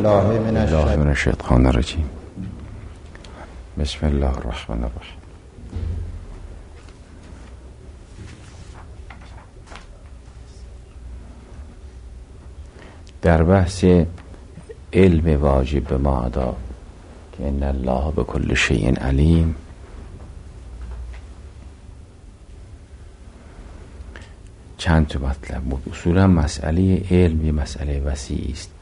بالله من الشیطان الرجیم. بسم الله الرحمن الرحیم. در بحث علم واجب به ما ادا که ان الله بكل شیء علیم، چند تا مطلب بود. اصولا مسئله علم یه مسئله وسیعی است.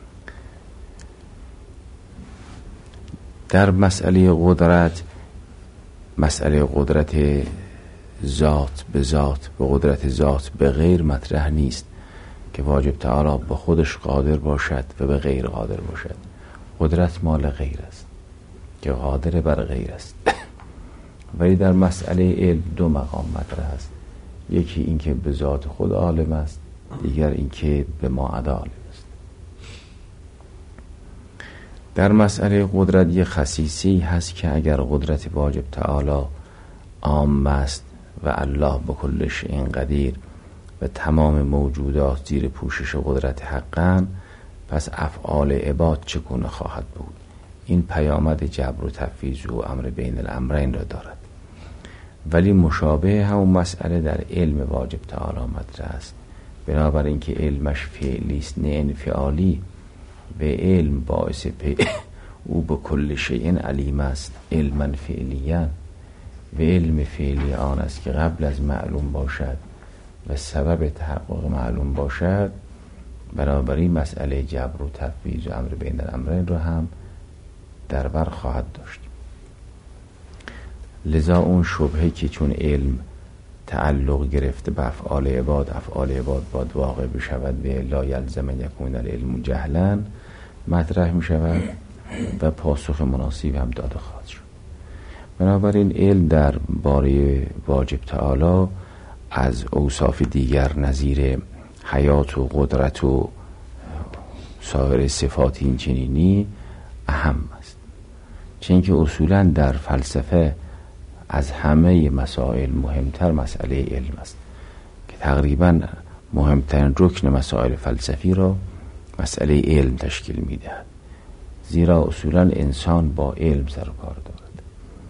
در مسئله قدرت، مسئله قدرت ذات به ذات و قدرت ذات به غیر مطرح نیست که واجب تعالی به خودش قادر باشد و به غیر قادر باشد. قدرت مال غیر است که قادر بر غیر است. ولی در مسئله علم دو مقام مطرح است. یکی این که به ذات خود عالم است، دیگر این که به ما ادا عالم است. در مسئله قدرت یه خصیصی هست که اگر قدرت واجب تعالی عام است و الله بكل شیء قدیر و تمام موجودات زیر پوشش قدرت حقاً، پس افعال عباد چگونه خواهد بود؟ این پیامد جبر و تفویض و امر بین الامرین را دارد. ولی مشابه همون مسئله در علم واجب تعالی مطرح است. بنابراین که علمش فعلی است نه انفعالی و علم باعث او به کل شیء علیم است، علما فعلیا، و علم فعلی آن است که قبل از معلوم باشد و سبب تحقق معلوم باشد. بنابراین مسئله جبر و تفویض و امر بین الامرین را هم در بر خواهد داشت. لذا اون شبهه که چون علم تعلق گرفته به افعال عباد، افعال عباد باید واقع بشود و لا یلزم یکون العلم جهلا، مطرح می شود و پاسخ مناسب هم داده خواهد شد. بنابراین علم در باره واجب تعالی از اوصاف دیگر نظیر حیات و قدرت و سایر صفات این چنینی اهم است. چون که اصولا در فلسفه از همه مسائل مهمتر مسئله علم است که تقریبا مهمترین رکن مسائل فلسفی را مسئله علم تشکیل می‌دهد. زیرا اصولا انسان با علم سر و کار دارد.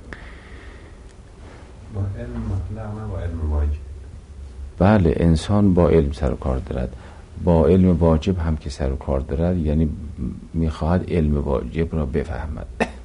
با علم مطلق نه با علم واجب. بله، انسان با علم سر و کار دارد. با علم واجب هم که سر و کار دارد یعنی می‌خواهد علم واجب را بفهمد.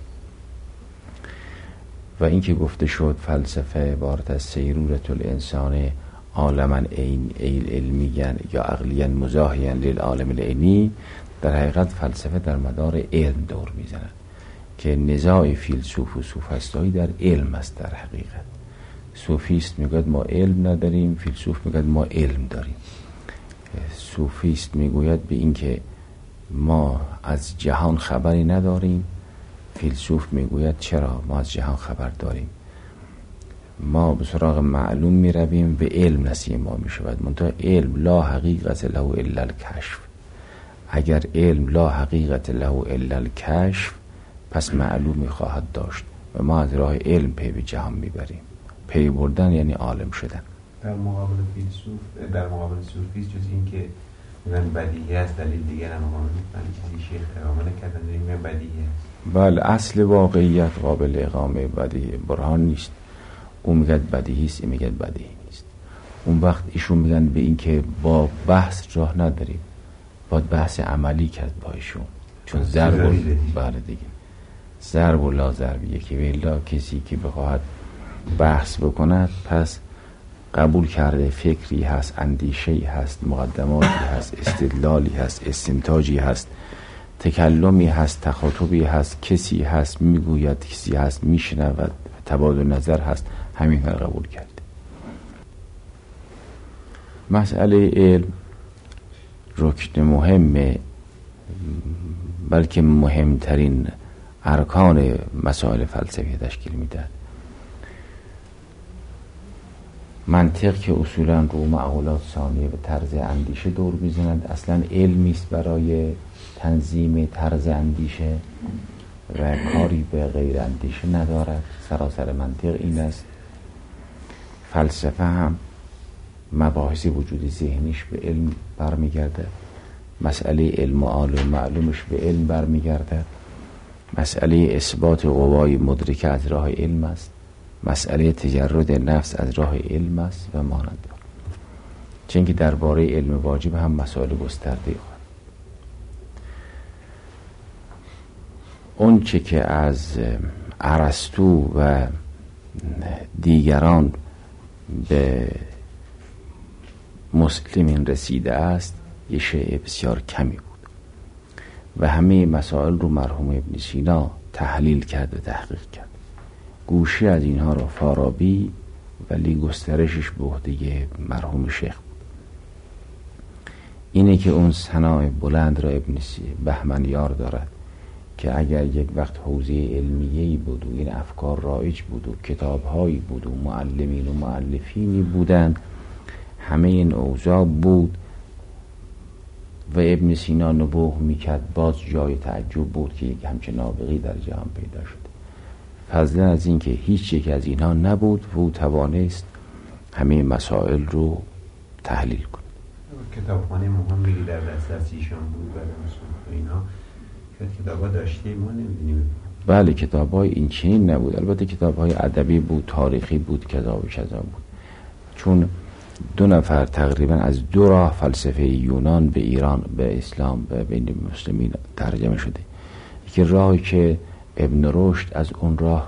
و این که گفته شد فلسفه عبارت از سیرورت الانسان عالما علمیاً یا عقلیاً مزاحیاً للعالم العینی، در حقیقت فلسفه در مدار علم دور میزند که نزاع فیلسوف و سوفسطایی در علم است. در حقیقت سوفیست میگوید ما علم نداریم، فیلسوف میگوید ما علم داریم. سوفیست میگوید به این که ما از جهان خبری نداریم، فیلسوف میگوید چرا ما از جهان خبر داریم. ما به سراغ معلوم میرویم به علم نصیب ما میشود، منتها علم لا حقیقت له الا الکشف. اگر علم لا حقیقت له الا الکشف، پس معلومی خواهد داشت و ما از راه علم پی به جهان میبریم. پی بردن یعنی عالم شدن. در مقابل فیلسوف، در مقابل صوفیست، جز این که میگن بدیهی است، دلیل دیگر هم مقابل میگن شیخ اقامه نکردن میگن بدیهی است. بله، اصل واقعیت قابل اقامه بدیهی برهان نیست. اون میگه بدیهی است، این میگه بدیهی نیست. اون وقت ایشون میگن به این که با بحث راه نداریم، باید بحث عملی کرد با ایشون، چون ضرب بله دیگه ضرب و لا ضرب یکی. ویلا کسی که بخواهد بحث بکند پس قبول کرده فکری هست، اندیشه‌ای هست، مقدماتی هست، استدلالی هست، استنتاجی هست، تکلمی هست، تخاطبی هست، کسی هست میگوید، کسی هست میشنود، تبادل نظر هست. همین رو قبول کرده. مسئله علم رکن مهمه، بلکه مهمترین ارکان مسائل فلسفی تشکیل میده. منطق که اصولا رو معقولات ثانیه و طرز اندیشه دور میزند، اصلا علمی است برای تنظیم طرز اندیشه و کاری به غیر اندیشه ندارد. سراسر منطق این است. فلسفه هم مباحث وجود ذهنیش به علم برمیگرده، مسئله علم و عالم معلومش به علم برمیگردد، مسئله اثبات قوای مدرکه از راه علم است، مسئله تجرد نفس از راه علم است و مانند آن. چون که درباره علم واجب هم مسائل گسترده خواهد. اون چه که از ارسطو و دیگران به مسلمین رسیده است یه شیء بسیار کمی بود و همه مسائل رو مرحوم ابن سینا تحلیل کرد و تحقیق کرد. گوشه از اینها رو فارابی، ولی گسترشش به عهده مرحوم شیخ بود. اینه که اون ثنای بلند را ابن بهمنیار دارد که اگر یک وقت حوزه علمیه‌ای بود و این افکار رایج بود و کتاب‌هایی بود و معلمین و مؤلفینی بودند، همه این اوضاع بود و ابن سینا نبوغ میکرد، باز جای تعجب بود که یک همچین نابغی در جهان پیدا شد. فضلا از این که هیچ یک از اینها نبود و او توانست همه مسائل رو تحلیل کنه. کتابخانه مهمی در دسترسیشان بود برای مسلمان اینا، کتابا داشته ما نمیدونیم. بله، کتابای این چنین نبود. البته کتابای ادبی بود، تاریخی بود، کذا و کذا بود. چون 2 نفر تقریبا از 2 راه فلسفه یونان به ایران، به اسلام، به بین مسلمین ترجمه شده. یکی راهی که ابن رشد از اون راه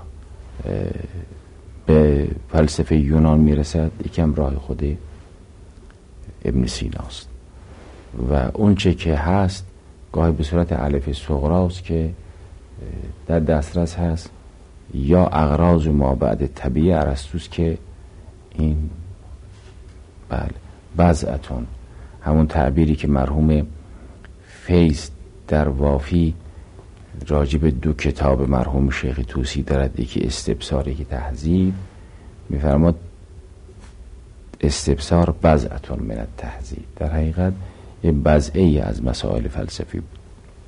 به فلسفه یونان میرسد، یکم راه خود ابن سیناست و اون چه که هست گاهی به صورت الف صغراست که در دسترس هست، یا اغراض ما بعد طبیعه ارسطوست که این بله بضعتون، همون تعبیری که مرحوم فیض در وافی راجب 2 کتاب مرحوم شیخ طوسی دارد، یکی استبصار یکی تهذیب، میفرماد استبصار بضعتون من التهذیب، در حقیقت یه بضعه از مسائل فلسفی بود.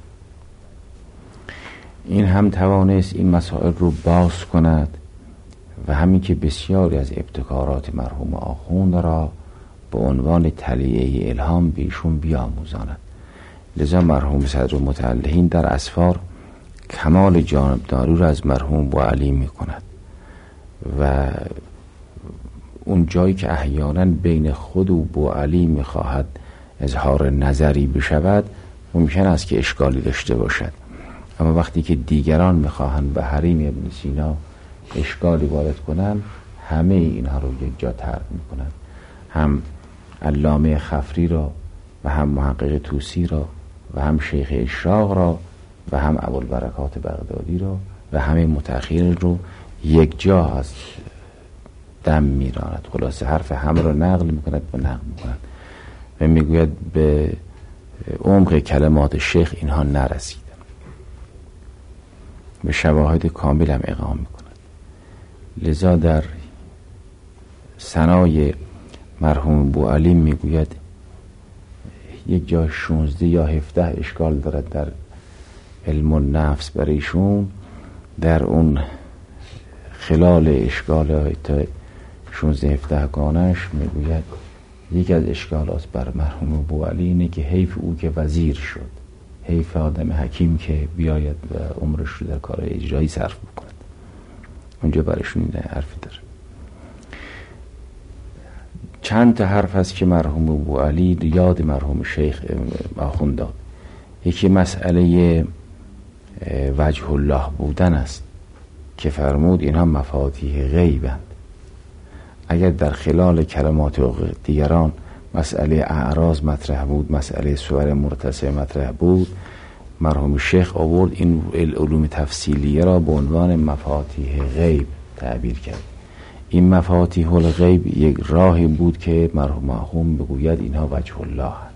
این هم توانست این مسائل رو باز کند و همین که بسیاری از ابتکارات مرحوم آخوند را به عنوان تلیه الهام به ایشون بیاموزاند. لذا مرحوم صدر متعلهین در اسفار کمال جانبداری را از مرحوم بوعلی می کند و اون جایی که احیانا بین خود و بوعلی می خواهد اظهار نظری بشود ممکن است که اشکالی داشته باشد، اما وقتی که دیگران می خواهند به حریم ابن سینا اشکالی وارد کنند، همه اینها رو یک جا طرح می کنند، هم علامه خفری را و هم محقق طوسی را و هم شیخ اشراق را و هم ابوالبرکات بغدادی را و همه متأخرین رو یک جا از دم میراند. خلاصه حرف همه را نقل میکند و نقل میکند و میگوید به عمق کلمات شیخ اینها نرسیدن، به شواهد کامل هم اقامه میکند. لذا در ثنای مرحوم بوعلی میگوید یک جا 16 یا 17 اشکال دارد در علم النفس برایشون، در اون خلال اشکال تا 16-17 گانش میگوید یک از اشکالات بر مرحوم بوعلی اینه که حیف او که وزیر شد، حیف آدم حکیم که بیاید و عمرش رو در کار اجرایی صرف بکند. اونجا برایشون این حرفی داره. چند تا حرف هست که مرحوم بوعلی یاد مرحوم شیخ آخوند داد. یکی مسئله وجه الله بودن است که فرمود اینها مفاتیح غیبند. اگر در خلال کلمات دیگران مسئله اعراض مطرح بود، مسئله صور مرتسع مطرح بود، مرحوم شیخ آورد این علوم تفصیلیه را به عنوان مفاتیح غیب تعبیر کرد. این مفاتیح الغیب یک راهی بود که مرحوم آخوند بگوید اینها وجه الله هست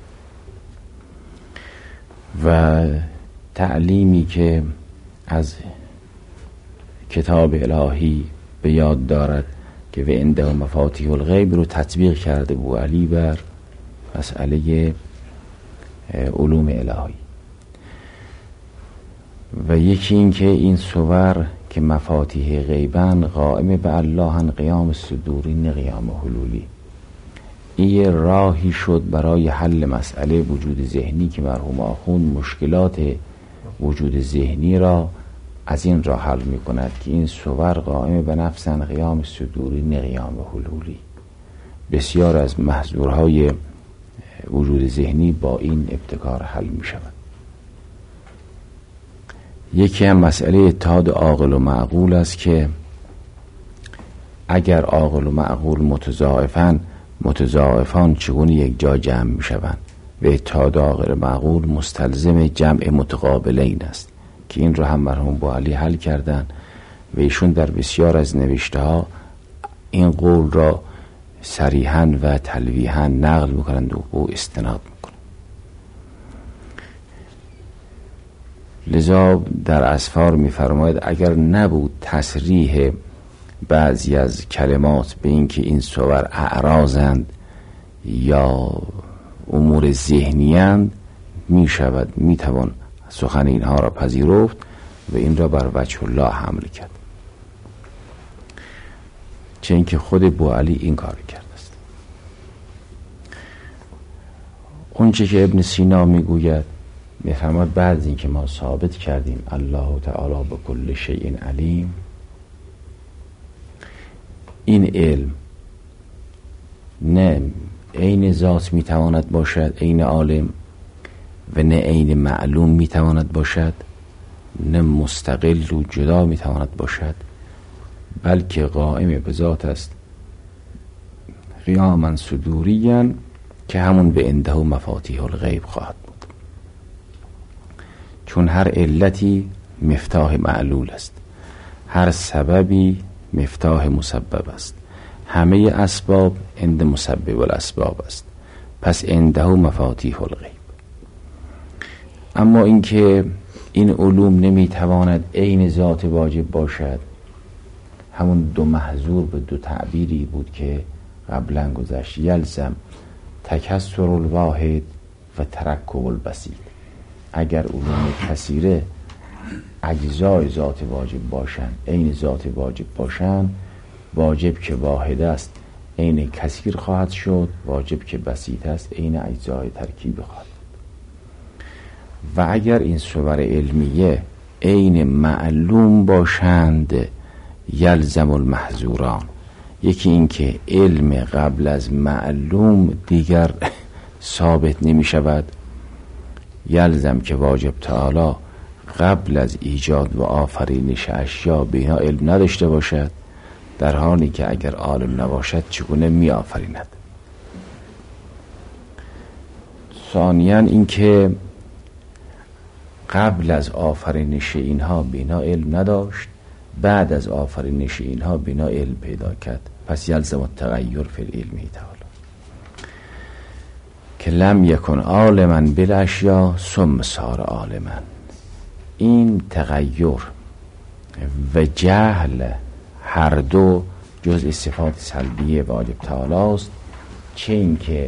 و تعلیمی که از کتاب الهی به یاد دارد که و عنده مفاتیح الغیب رو تطبیق کرده بوعلی بر مسئله علوم الهی. و یکی این که این صور که مفاتیح غیبن قائم به الله قیام صدوری نه قیام حلولی، این راهی شد برای حل مسئله وجود ذهنی که مرحوم آخوند مشکلات وجود ذهنی را از این راه حل می کند که این صور قائم به نفسن قیام صدوری نه قیام حلولی. بسیار از محظورهای وجود ذهنی با این ابتکار حل می شود. یکی هم مسئله اتحاد عاقل و معقول است که اگر عاقل و معقول متضاعفان چگونه یک جا جمع می شوند و اتحاد عاقل و معقول مستلزم جمع متقابلین است که این رو هم مرحوم بوعلی حل کردن و ایشون در بسیار از نوشته ها این قول را صریحاً و تلویحاً نقل میکنند و استناد میکنند. لذا در اسفار میفرماید اگر نبود تصریح بعضی از کلمات به اینکه این صور اعراضند یا امور ذهنی‌اند میشود میتوان سخن اینها را پذیرفت و این را بر وجه الله حمل کرد، چه اینکه خود بوعلی این کار کرده است. اونچه که ابن سینا میگوید میفرماید بعد از اینکه ما ثابت کردیم الله تعالی به کل شیء علیم، این علم نه عین ذات میتواند باشد عین عالم و نه عین معلوم میتواند باشد، نه مستقل و جدا میتواند باشد، بلکه قائم به ذات است قیاما صدوریا که همون به عنده مفاتیح الغیب خواهد بود. چون هر علتی مفتاح معلول است، هر سببی مفتاح مسبب است، همه اسباب عند مسبب الاسباب است، پس عنده مفاتیح الغیب. اما اینکه این علوم نمیتواند عین ذات واجب باشد، همون دو محظور به دو تعبیری بود که قبلا گذشت، یلزم تکسر الواحد و ترکب البسیط. اگر علوم کثیره اجزای ذات واجب باشند عین ذات واجب باشند، واجب که واحد است عین کثیر خواهد شد، واجب که بسیط است عین اجزای ترکیب خواهد. و اگر این صور علمیه عین معلوم باشند یلزم المحظوران، یکی این که علم قبل از معلوم دیگر ثابت نمی شود، یلزم که واجب تعالی قبل از ایجاد و آفرینش اشیا به اینا علم نداشته باشد، در حالی که اگر عالم نباشد چگونه می آفریند. ثانیاً این که قبل از آفرینش اینها به اینا علم نداشت، بعد از آفرینش اینها به اینا علم پیدا کرد، پس یلزم التغیر فی العلم تعالی که لم یکن عالما بالاشیا ثم صار عالما. این تغییر و جهل هر دو جزء صفات سلبیه واجب تعالی است، چه این که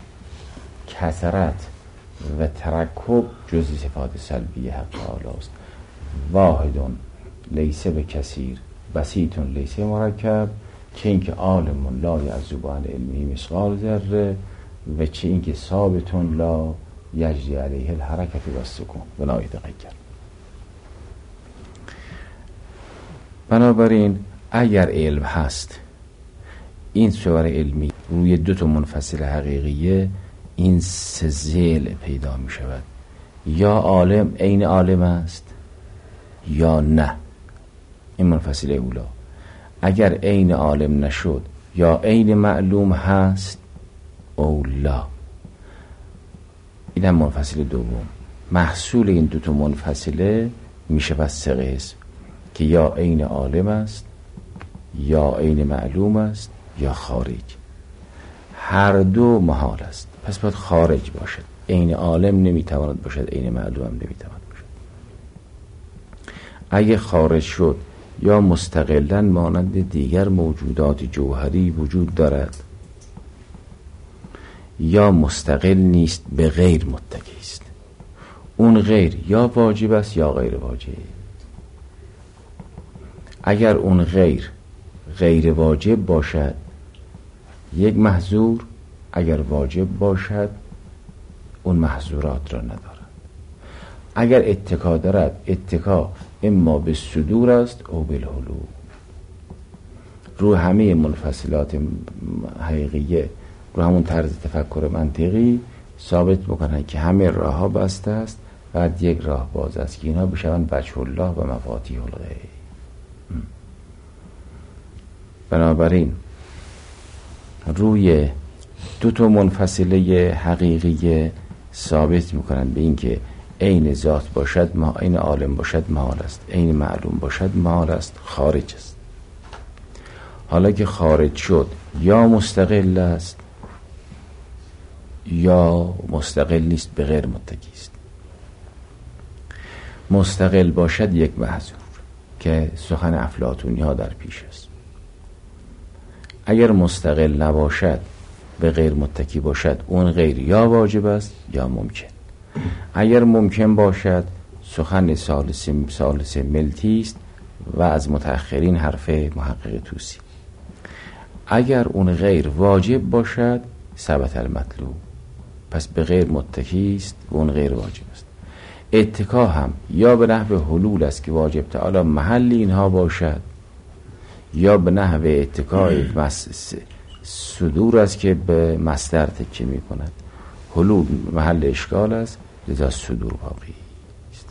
کثرت و ترکب جزء صفات سلبیه حق تعالی است. واحدون لیس به کثیر بسیطون لیس مرکب، چه این که عالم لا یعزب عن علمی مثقال ذره و چه این که ثابتون لا یجری علیه الحرکت و السکون ولا یتغیر. بنابراین اگر علم هست، این صور علمی روی دو تا منفصل حقیقیه، این سه ذیل پیدا می شود، یا عالم عین عالم است یا نه. این منفصل اولا. اگر عین عالم نشد یا عین معلوم هست او لا. این هم منفصل دوم. محصول این دو تا منفصله می شود سه قسم که یا عین عالم است یا عین معلوم است یا خارج. هر دو محال است، پس باید خارج باشد. عین عالم نمیتواند باشد، عین معلوم هم نمیتواند باشد. اگه خارج شد یا مستقلاً مانند دیگر موجودات جوهری وجود دارد یا مستقل نیست، به غیر متکی است. اون غیر یا واجب است یا غیر واجب. اگر اون غیر واجب باشد، یک محظور اگر واجب باشد اون محظورات را ندارد. اگر اتکا دارد، اتکا اما به صدور است او بالحلول. رو همه منفصلات حقیقیه، رو همون طرز تفکر منطقی ثابت میکنن که همه راه ها بسته است، بعد یک راه باز است که اینها بشوند وجه الله و مفاتیح الغیب. بنابراین روی دو تا منفصله حقیقی ثابت میکنن به این که عین ذات باشد عین عالم باشد محال است، عین معلوم باشد محال است، خارج است. حالا که خارج شد یا مستقل است یا مستقل نیست، به غیر متکی است. مستقل باشد یک محظور که سخن افلاطونی ها در پیش است. اگر مستقل نباشد، به غیر متکی باشد، اون غیر یا واجب است یا ممکن. اگر ممکن باشد سخن ثالث ملتی است و از متأخرین حرف محقق توسی. اگر اون غیر واجب باشد ثبت المطلوب، پس به غیر متکی است و اون غیر واجب است. اتکا هم یا به نحو حلول است که واجب تعالی محل اینها باشد، یا به نحو اتکای صدور است که به مصدر تکیه می کند. حلول محل اشکال است، لذا صدور باقی است.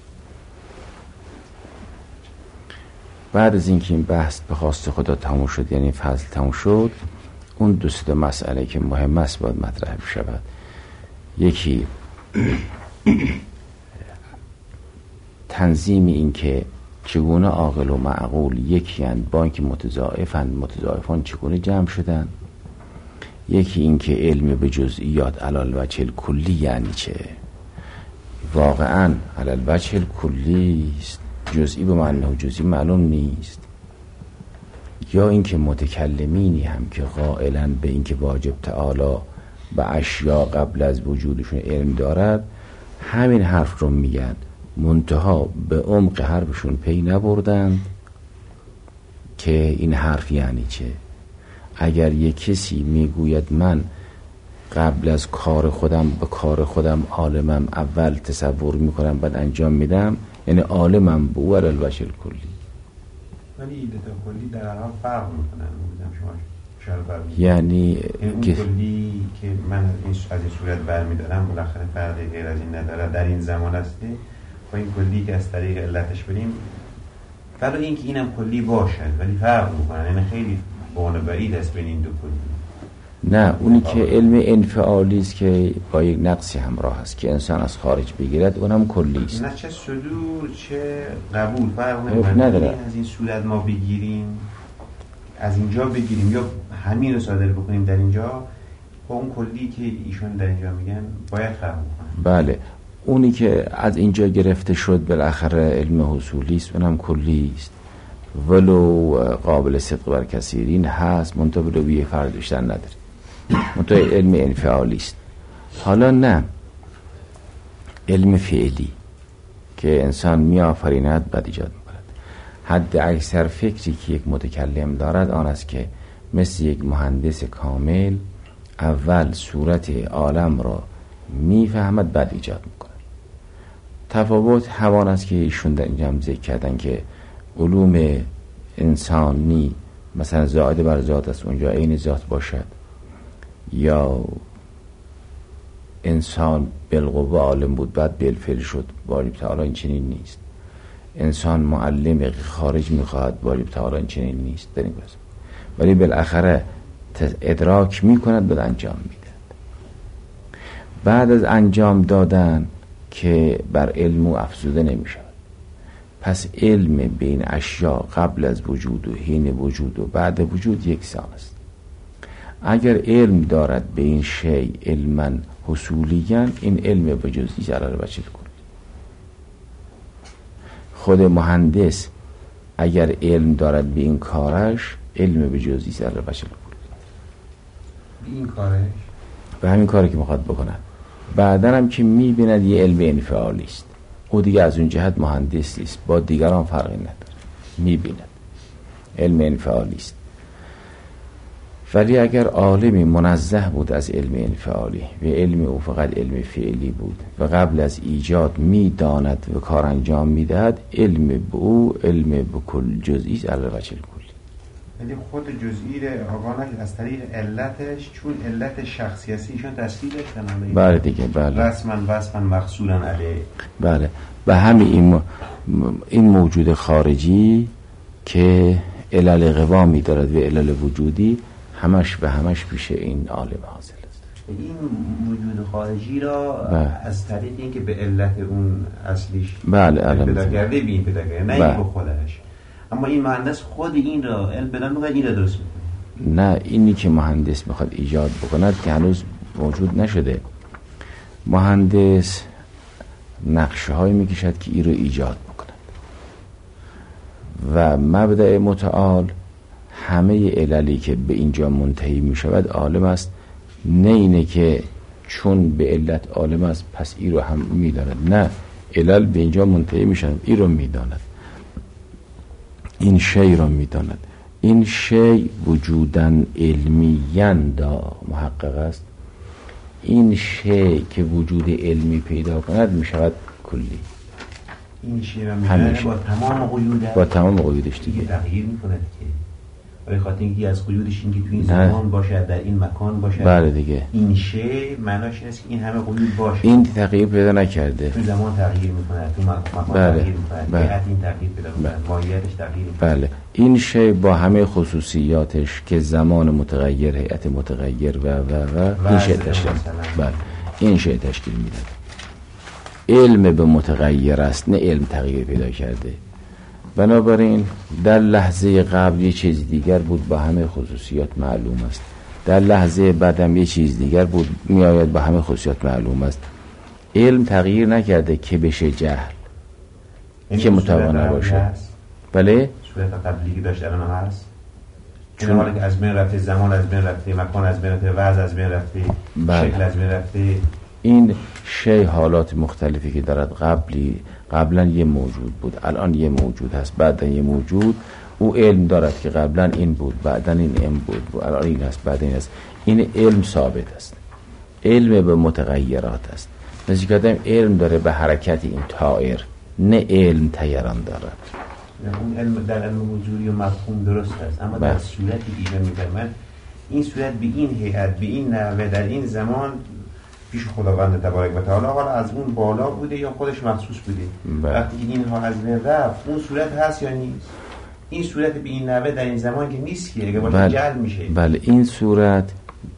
بعد از اینکه این بحث به خواست خدا تموم شد، یعنی فصل تموم شد، اون دوست مسئله که مهم است باید مطرح بشود. یکی تنظیم این که چگونه عاقل و معقول یکی اند با اینکه متضاعفان چگونه جمع شدن. یکی این که علم به جزئیات علال وجه کلی یعنی چه، واقعا علال وجه کلی است، جزئی به معنی جزئی معلوم نیست. یا اینکه متکلمینی هم که قائلن به اینکه واجب تعالی به اشیا قبل از وجودشون علم دارد، همین حرف رو میگن، منتها به عمق حرفشون پی نبردند که این حرف یعنی چه. اگر یک کسی میگوید من قبل از کار خودم به کار خودم عالمم، اول تصور میکنم بعد انجام میدم، یعنی عالمم به او علال وجه کلی. ولی ایده کلی در حال فرق میکنن. یعنی اون کلی که من از این صورت برمیدارم بالاخره فرقی غیر از این نداره در این زمان هسته، با این کلی که از طریق علتش بریم، ولی این که اینم کلی باشد ولی فرق میکنن، یعنی خیلی بان بعید است بین این دو کلی. نه، اونی که علم انفعالی است که با یک نقصی همراه است که انسان از خارج بگیرد، اونم کلی است. نه چه صدور چه قبول فرق نداره. از این صورت ما بگیریم، از اینجا بگیریم یا همین رو صادر بکنیم در اینجا، با اون کلی که ایشون در اینجا میگن باید فرق بکنیم. بله، اونی که از اینجا گرفته شد بالاخره علم حصولی است، اونم کلی است، ولو قابل صدق بر کثیرین هست، منتها ولویه فرق داشتن نداره، منتها علم انفعالی است. حالا نه، علم فعلی که انسان می آفریند بعد ایجاد میکند. حد اکثر فکری که یک متکلم دارد آن است که مثل یک مهندس کامل اول صورت عالم را میفهمد بعد ایجاد میکند. تفاوت همان است که ایشون در اینجا هم ذکر کردن که علوم انسانی مثلا زائد بر ذات است، اونجا عین ذات باشد، یا انسان بالقوه عالم بود بعد بالفعل شد، واجب تعالی این چنین نیست. انسان معلم خارج میخواهد، واجب تعالی این چنین نیست در این بحث. ولی بالاخره ادراک میکند بعد انجام میدهد. بعد از انجام دادن که بر علم افزوده نمیشود. پس علم بین اشیا قبل از وجود و حین وجود و بعد وجود یکسان است. اگر علم دارد به این شیء علما حصولیاً، این علم به جزئی علال وجه کلی. خود مهندس اگر علم دارد به این کارش، علم به جزئی علال وجه کلی. این کارش به همین کاری که میخواد بکند. بعدن هم که میبیند یه علم انفعالی است، او دیگه از اون جهت مهندس نیست، با دیگران فرقی نداره، میبیند علم انفعالی است. ولی اگر عالمی منزه بود از علم انفعالی و علم او فقط علم فعلی بود و قبل از ایجاد میداند و کار انجام میدهد، علم به او علم به کل جزئی علی وجه الکلی. یعنی خود جزئی آگاه نشد از طریق علتش، چون علت شخصیتی ایشون تشکیل داشتن. بله دیگه، بله. رسما وصفا مقصورا علیه. بله. و همین این موجود خارجی که علل قوامی دارد و علل وجودی، همش پیش این عالم حاصل است. این وجود خارجی را از طریق اینکه به علت اون اصلیش پیدا کرده بین پیدا کرده، نه این به خودش. اما این مهندس خود این را علم بدن میخواد این را درست بکنه. نه، اینی که مهندس میخواد ایجاد بکند که هنوز موجود نشده. مهندس نقشه های میکشد که این رو ایجاد بکند و مبدأ متعال همه عللی که به اینجا منتهی میشود عالم است. نه اینه که چون به علت عالم است پس این رو هم میداند. نه، علل به اینجا منتهی میشن، این رو میداند، این شی رو میداند. این شی وجودن علمیان دا محقق است. این شی که وجود علمی پیدا کند میشود کلی. این شی رو میداند با تمام قیودش دیگه تغییر میکند که برای خاطر اینکه از قیودش این که تو این زمان باشه، در این مکان باشه. بله دیگه. این شی معناش اینه که این همه قیود باشه. این تغییر پیدا نکرده. تو زمان تغییر میکنه، تو مکان تغییر میکنه، هیئت این تغییر پیدا میکنه، ماهیتش تغییر میکنه. بله. این شی با همه خصوصیاتش که زمان متغیر، هیئت متغیر و این شی تشکیل. بله. این شی تشکیل میده. علم به متغیر است، نه علم تغییر پیدا کرده. بنابراین در لحظه قبل یه چیز دیگر بود، با همه خصوصیات معلوم است. در لحظه بعدم یه چیز دیگر بود، میآید با همه خصوصیات معلوم است. علم تغییر نکرده که بشه جهل، که متوانه باشه. بله؟ صورت قبلی که داشت الان هست، چون حالا که از بین رفته، زمان از بین رفته، مکان از بین رفته، وضع از بین رفته، شکل از بین رفته. این شی حالات مختلفی که دارد قبلا یه موجود بود، الان یه موجود هست، بعدا یه موجود. او علم دارد که قبلا این بود، بعدا این بود، الان این هست، بعدا این هست. این علم ثابت است. علم به متغیرات است. نزدیک آدم علم داره به حرکت این طائر، نه علم طیران دارد. اون علم در علم وجودی و مفهوم درست است، اما در صورتی دیگه میفهمن این صورت به این هیئت، به این نحوه، در این زمان پیش خداوند تبارک و تعالی، حالا از اون بالا بوده یا خودش مخصوص بوده. وقتی اینها از بین رفت، اون صورت هست یا نیست؟ این صورت به این نحوه در این زمان که نیست که اگه باشه جعل میشه. بله، این صورت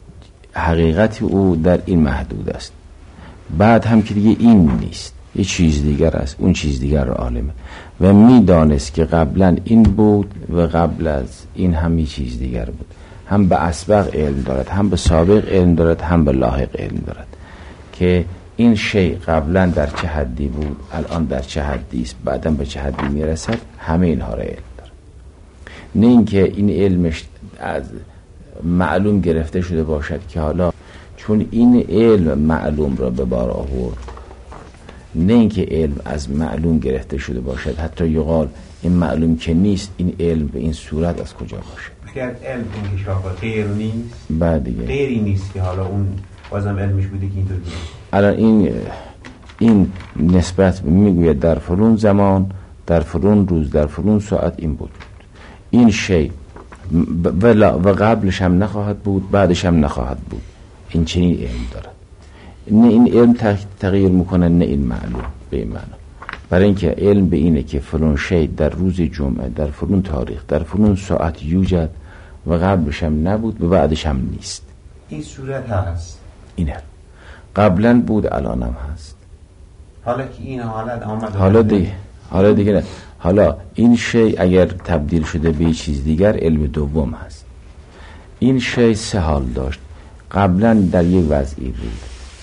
حقیقت او در این محدود است. بعد هم که دیگه این نیست، یه چیز دیگر است، اون چیز دیگر عالمه و میدانست که قبلا این بود و قبل از این هم یه چیز دیگر بود. هم به اسبق علم دارد، هم به سابق علم دارد، هم به لاحق علم دارد که این شی قبلا در چه حدی بود، الان در چه حدی است، بعدا به چه حدی میرسد. همه اینها را علم دارد. نه اینکه این علمش از معلوم گرفته شده باشد که حالا چون این علم معلوم را به بار آورد، نه اینکه علم از معلوم گرفته شده باشد. حتی یقال این معلوم که نیست، این علم به این صورت از کجا باشد؟ اگر علم این که شاقا غیر نیست، بعد دیگه غیری نیست که حالا اون بازم علمش بوده که اینطور نیست. الان این نسبت میگوید در فلان زمان، در فلان روز، در فلان ساعت این بود. این شی و قبلش هم نخواهد بود، بعدش هم نخواهد بود. این چنین علم دارد. نه این علم تغییر میکنه، نه این معلوم به این معنا. برای اینکه علم به اینه که فلان شی در روز جمعه، در فلان تاریخ، در فلان ساعت یوجد و قبلش هم نبود و بعدش هم نیست. این صورت هست. اینه قبلا بود، الان هم هست. حالا که این حالت آمد، حالا دیگه نه. حالا این شی اگر تبدیل شده به چیز دیگر، علم دوم هست. این شی 3 حال داشت. قبلا در یک وضعی بود،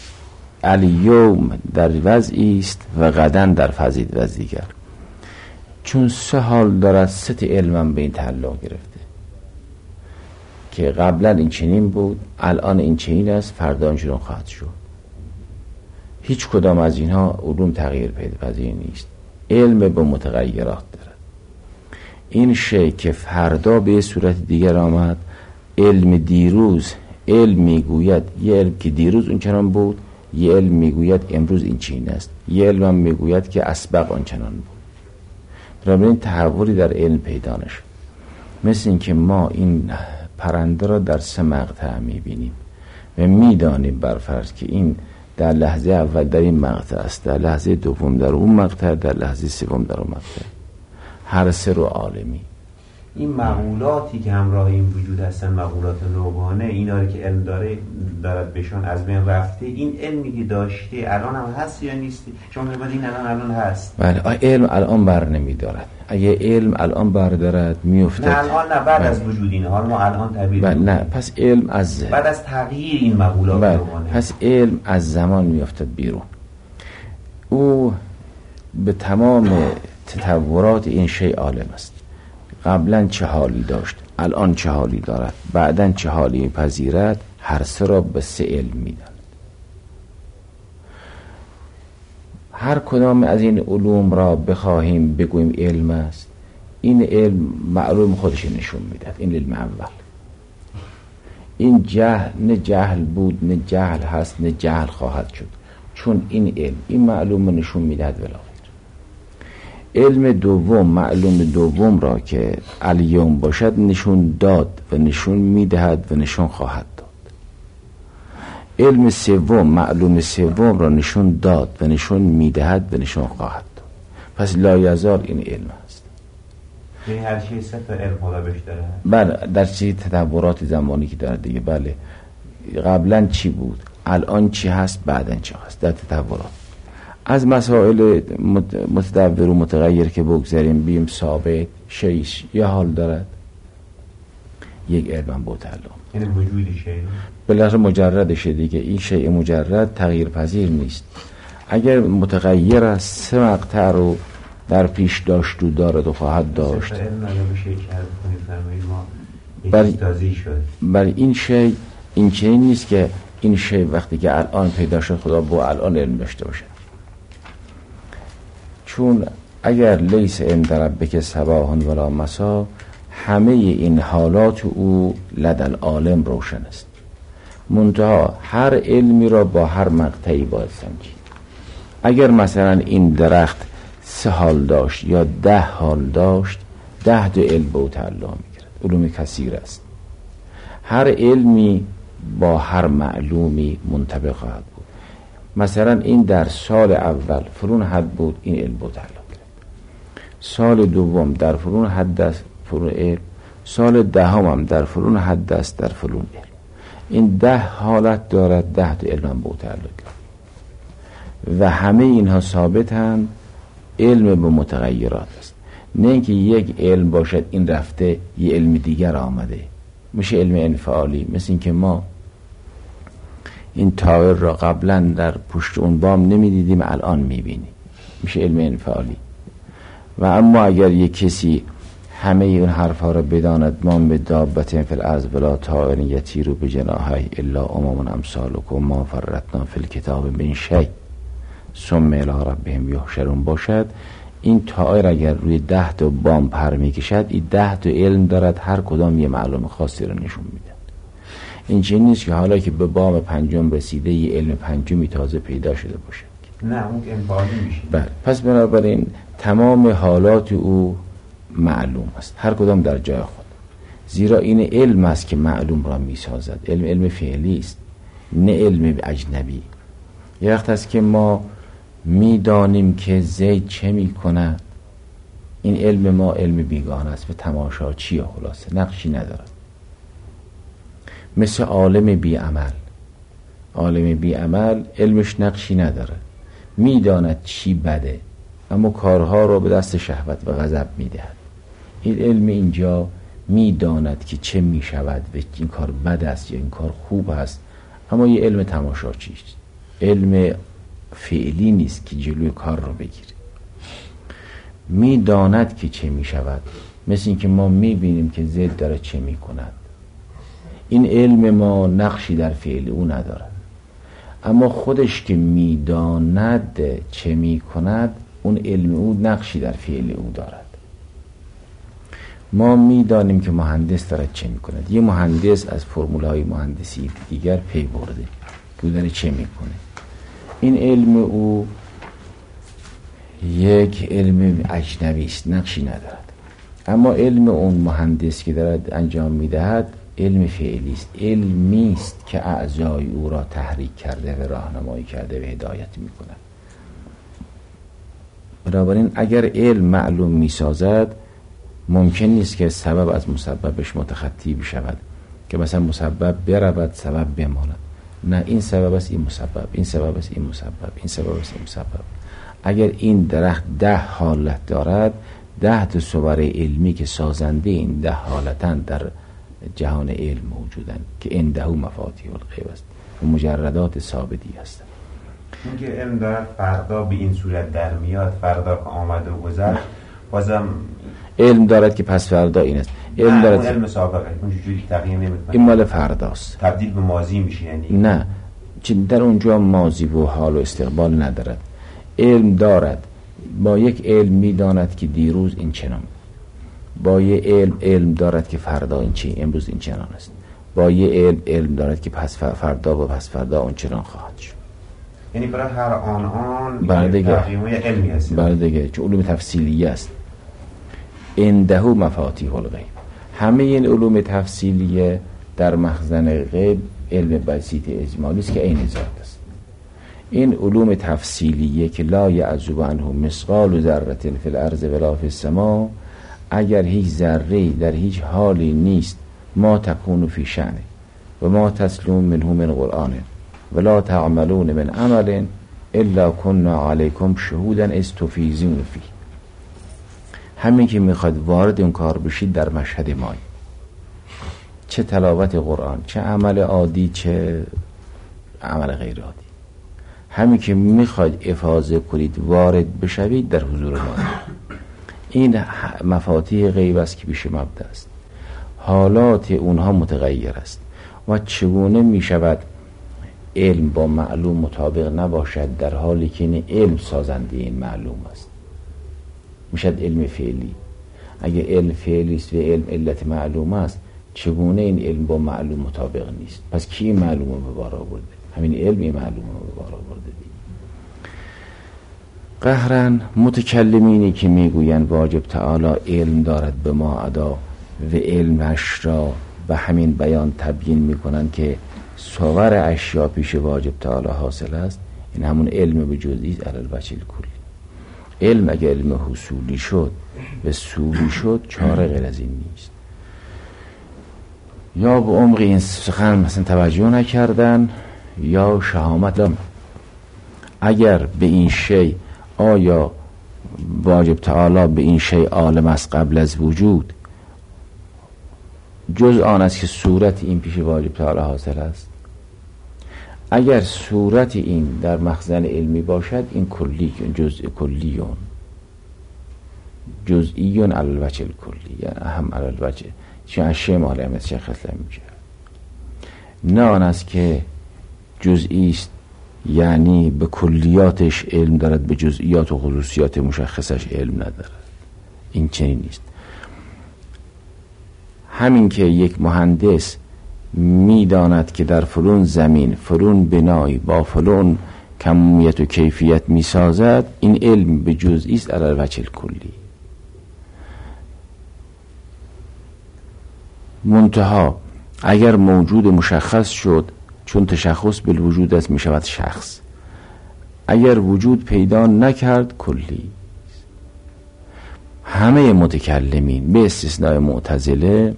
الیوم در وضعی است و غدا در وضع دیگر. چون 3 حال دارد، 3 علمم به این تعلق گرفته که قبلا این چنین بود، الان این چنین است، فردا اینجوری خواهد شد. هیچ کدام از اینها علوم تغییر پذیر نیست. علم به متغیرات دارد. این شی که فردا به صورت دیگر آمد، علم دیروز علم میگوید، یه علم که دیروز اون چنان بود، یه علم میگوید امروز این چین است، یه علم هم میگوید که اسبق آن چنان بود. بنابراین تحولی در علم پیدا نشد. مثل این که ما این پرنده را در 3 مقطع میبینیم و میدانیم برفرض که این در لحظه اول در این مقطع است، در لحظه دوم در اون مقطع، در لحظه سوم در اون مقطع، هر 3 رو عالمی. این مقولاتی که همراه این وجود هستن، مقولات نوبانه، اینا رو که علم دارد بهشون از بین رفته، این علمی که داشته الان هم هست یا نیستی؟ چون میگن این الان هست. بله، علم الان بر نمیدارد. اگه علم الان بردارد میافتد. نه الان نه، بعد از وجود این حال ما الان تعبیر. بله نه، پس علم از بعد از تغییر این مقولات نوبانه. پس علم از زمان میافتد بیرون. او به تمام تطورات این شیء عالم است. قبلا چه حالی داشت، الان چه حالی دارد، بعدن چه حالی پذیرد، هر 3 را به 3 علم میداند. هر کدام از این علوم را بخواهیم بگوییم علم است، این علم معلوم خودش نشون میداد. این علم اول، این جهل نه جهل بود نه جهل هست نه جهل خواهد شد، چون این علم این معلوم نشون میدهد. ولی علم دوم، معلوم دوم را که الیوم باشد نشون داد و نشون میدهد و نشون خواهد داد. علم سوم، معلوم سوم را نشون داد و نشون میدهد و نشون خواهد داد. پس لایزال این علم است. یعنی هر چیز 3 تا علم خدا بهش داره. بله، در چه تطورات زمانی که داره دیگه. بله، قبلا چی بود، الان چی هست، بعداً چی هست، در تطورات. از مسائل متدور و متغیر که بگذاریم، بیم ثابت شیش یه حال دارد، یک علم با تعلق، یعنی وجود شیء بالاخره مجردشه دیگه. این شیء مجرد تغییر پذیر نیست. اگر متغیر است 3 مقطع رو در پیش داشت و دارد و خواهد داشت. برای این شیء این چنین نیست که این شیء وقتی که الان پیدا شد خدا با الان علم داشته باشه. چون اگر لیس عند ربک صباح ولا مسا، همه این حالات او لدل عالم روشن است. منتها هر علمی را با هر مقطعی باید سنجید. اگر مثلا این درخت 3 حال داشت یا 10 حال داشت، 10 تا علم به او تعلق میگیرد. علوم کثیر است. هر علمی با هر معلومی منطبق خواهد بود. مثلا این در سال اول فرون حد بود، این علم با تعلق گرفت. سال دوم در فرون حد است، فرون علم. سال دهم هم در فرون حد است، در فرون علم. این 10 حالت دارد، 10 تا علم با تعلق گرفت و همه اینها ثابتند. علم به متغیرات است، نه اینکه یک علم باشد این رفته یه علم دیگر آمده. میشه علم انفعالی، مثل اینکه ما این تایر را قبلا در پشت اون بام نمیدیدیم، الان میبینیم. میشه علم انفعالی. و اما اگر یک کسی همه اون حرفا را بداند، ما به دابت فی الارض ولا طائر یطیر بجناحیه الا امم امثالکم ما فرطنا فی الکتاب من شیء ثم الی ربهم یحشرون باشد، این طائر اگر روی 10 تا بام پر میکشد، این 10 تا علم دارد، هر کدام یه معلوم خاصی رو نشون میده. این چیز نیست که حالا که به بام 5م رسیده یه علم 5می تازه پیدا شده باشه. نه، اون انفعالی میشه. بله، پس بنابراین تمام حالات او معلوم است، هر کدام در جای خود. زیرا این علم است که معلوم را میسازد. علم فعلی است، نه علم اجنبی. یه وقت است که ما میدانیم که زید چه میکنه، این علم ما علم بیگانه است و تماشاچیه، خلاصه نقشی ندارد. مثل عالم بی عمل. عالم بی عمل علمش نقشی نداره، میداند چی بده اما کارها رو به دست شهوت و غضب میدهد. این علم اینجا میداند که چه میشود و این کار بد است یا این کار خوب است، اما یه علم تماشاچی است، علم فعلی نیست که جلوی کار رو بگیره. میداند که چه میشود، مثل این که ما میبینیم که زید داره چه میکند. این علم ما نقشی در فعل او ندارد، اما خودش که میداند چه میکند، اون علم او نقشی در فعل او دارد. ما میدانیم که مهندس دارد چه میکند. یه مهندس از فرمولهای مهندسی دیگر پی برده که داره چه میکنه. این علم او یک علم اجنبی است، نقشی ندارد. اما علم اون مهندس که دارد انجام میدهد علم فعلی است، علمی است که اعضای او را تحریک کرده و راهنمایی کرده و هدایت میکند. بنابراین اگر علم معلوم میسازد ممکن نیست که سبب از مسببش متخطی بشود، که مثلا مسبب برود سبب بماند. نه، این سبب است این مسبب، این سبب است این مسبب، این سبب است این مسبب. اگر این درخت 10 حالت دارد، 10 تا صور علمی که سازنده این 10 حالتن در جهان علم موجودند که عنده مفاتیح الغیب است و مجردات ثابتی هستند. این که علم دارد فردا به این صورت در میاد، فردا که آمد و گذشت، بازم علم دارد که پس فردا این است. علم دارد علم سابقه اونجوری تغییر نمیکنه، این مال فرداست، تبدیل به ماضی میشه. یعنی نه، در اونجا ماضی و حال و استقبال ندارد. علم دارد، با یک علم میداند که دیروز این چنان، با یه علم دارد که فردا این چی، امروز این چنان است، با یه علم دارد که پس فردا و پس فردا اون چنان خواهد شد. یعنی برای هر آن تقییم‌های علمی هست. بله دیگه، چون علوم تفصیلیه است. عنده مفاتیح الغیب. همه این علوم تفصیلیه در مخزن غیب علم بسیط اجمالی است که عین ذات است. این علوم تفصیلیه که لا یعزب عنه مثقال ذره فی الارض ولا فی السماء، اگر هیچ ذره در هیچ حالی نیست، ما تکون فی شأنه و ما تسلون منه من قرآن ولا تعملون من عمل الا كنا علیکم شهودا اذ تفیضون فیه. همین که میخواد وارد اون کار بشید در مشهد مایی، چه تلاوت قرآن، چه عمل عادی، چه عمل غیر عادی، همین که میخواد افاضه کنید وارد بشوید در حضور ما. این مفاتیح غیب است که پیش مبدا است. حالات اونها متغیر است و چگونه میشود علم با معلوم مطابق نباشد در حالی که این علم سازنده این معلوم است؟ میشد علم فعلی. اگر علم فعلی است و علم علت معلوم است، چگونه این علم با معلوم مطابق نیست؟ پس کی معلوم رو به بار آورده؟ همین علم این معلوم رو به بار آورده. قهرن متکلمینی که میگویند واجب تعالی علم دارد به ما ادا و علمش را به همین بیان تبیین میکنند که صور اشیا پیش واجب تعالی حاصل است، این همون علم به جزئی است علی الوجه الکلی. علم اگر علم حصولی شد و سوری شد، چاره غیر از این نیست. یا به عمق این سخن مثلا توجه نکردن یا شهامت. اگر به این شی، آیا واجب تعالی به این شی عالم است قبل از وجود، جز آن است که صورت این پیش واجب تعالی حاصل است؟ اگر صورت این در مخزن علمی باشد، این کلی، جزء کلیون، جزئیون علی الوجه الکلی، یعنی اهم علی الوجه، چون اشیاء مال مثل شیخ اسلام میشه. نه آن است که جزئی است یعنی به کلیاتش علم دارد، به جزئیات و خصوصیات مشخصش علم ندارد. این چنین نیست. همین که یک مهندس میداند که در فلان زمین فلان بنایی با فلان کمیت و کیفیت میسازد، این علم به جزئی است علی الوجه الکلی. منتها اگر موجود مشخص شد، چون تشخص بالوجود است میشود شخص، اگر وجود پیدا نکرد کلی. همه متکلمین به استثناء معتزله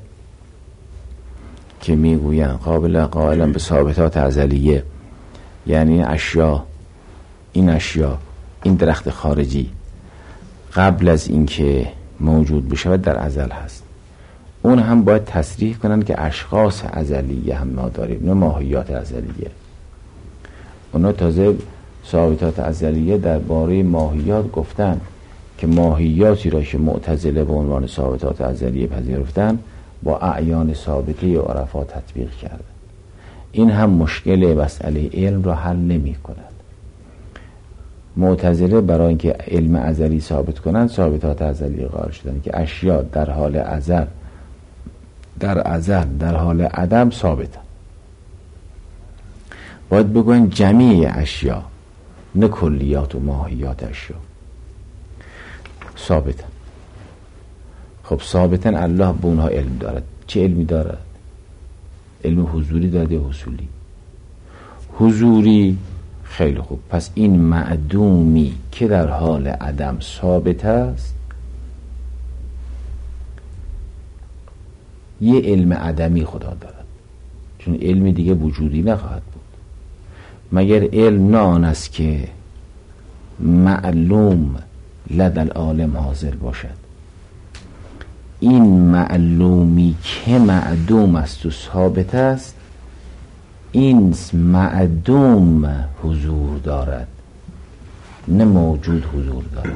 که میگویند قائلا به ثابتات ازلیه، یعنی این اشیا این درخت خارجی قبل از اینکه موجود بشود در ازل هست، اون هم باید تصریح کنن که اشخاص ازلیه هم ما داریم، نه ماهیات ازلیه. اونا تازه ثابتات ازلیه درباره ماهیات گفتن که ماهیاتی را که معتزله به عنوان ثابتات ازلیه پذیرفتن با اعیان ثابته عرفا تطبیق کرده. این هم مشکل مسئله علم را حل نمی کند. معتزله برای اینکه علم ازلی ثابت کنن ثابتات ازلی قائل شدن که اشیا در حال ازل در حال عدم ثابتن. باید بگوین جمیع اشیا، نه کلیات و ماهیات اشیا ثابتن. خب ثابتن الله به اونها علم دارد. چه علمی دارد؟ علم حضوری دارد یا حصولی؟ حضوری. خیلی خوب، پس این معدومی که در حال عدم ثابت است یه علم عدمی خدا دارد، چون علم دیگه وجودی نخواهد بود مگر علم نه آن است که معلوم لدى العالم حاضر باشد. این معلومی که معدوم است و ثابت است، این معدوم حضور دارد، نه موجود حضور دارد.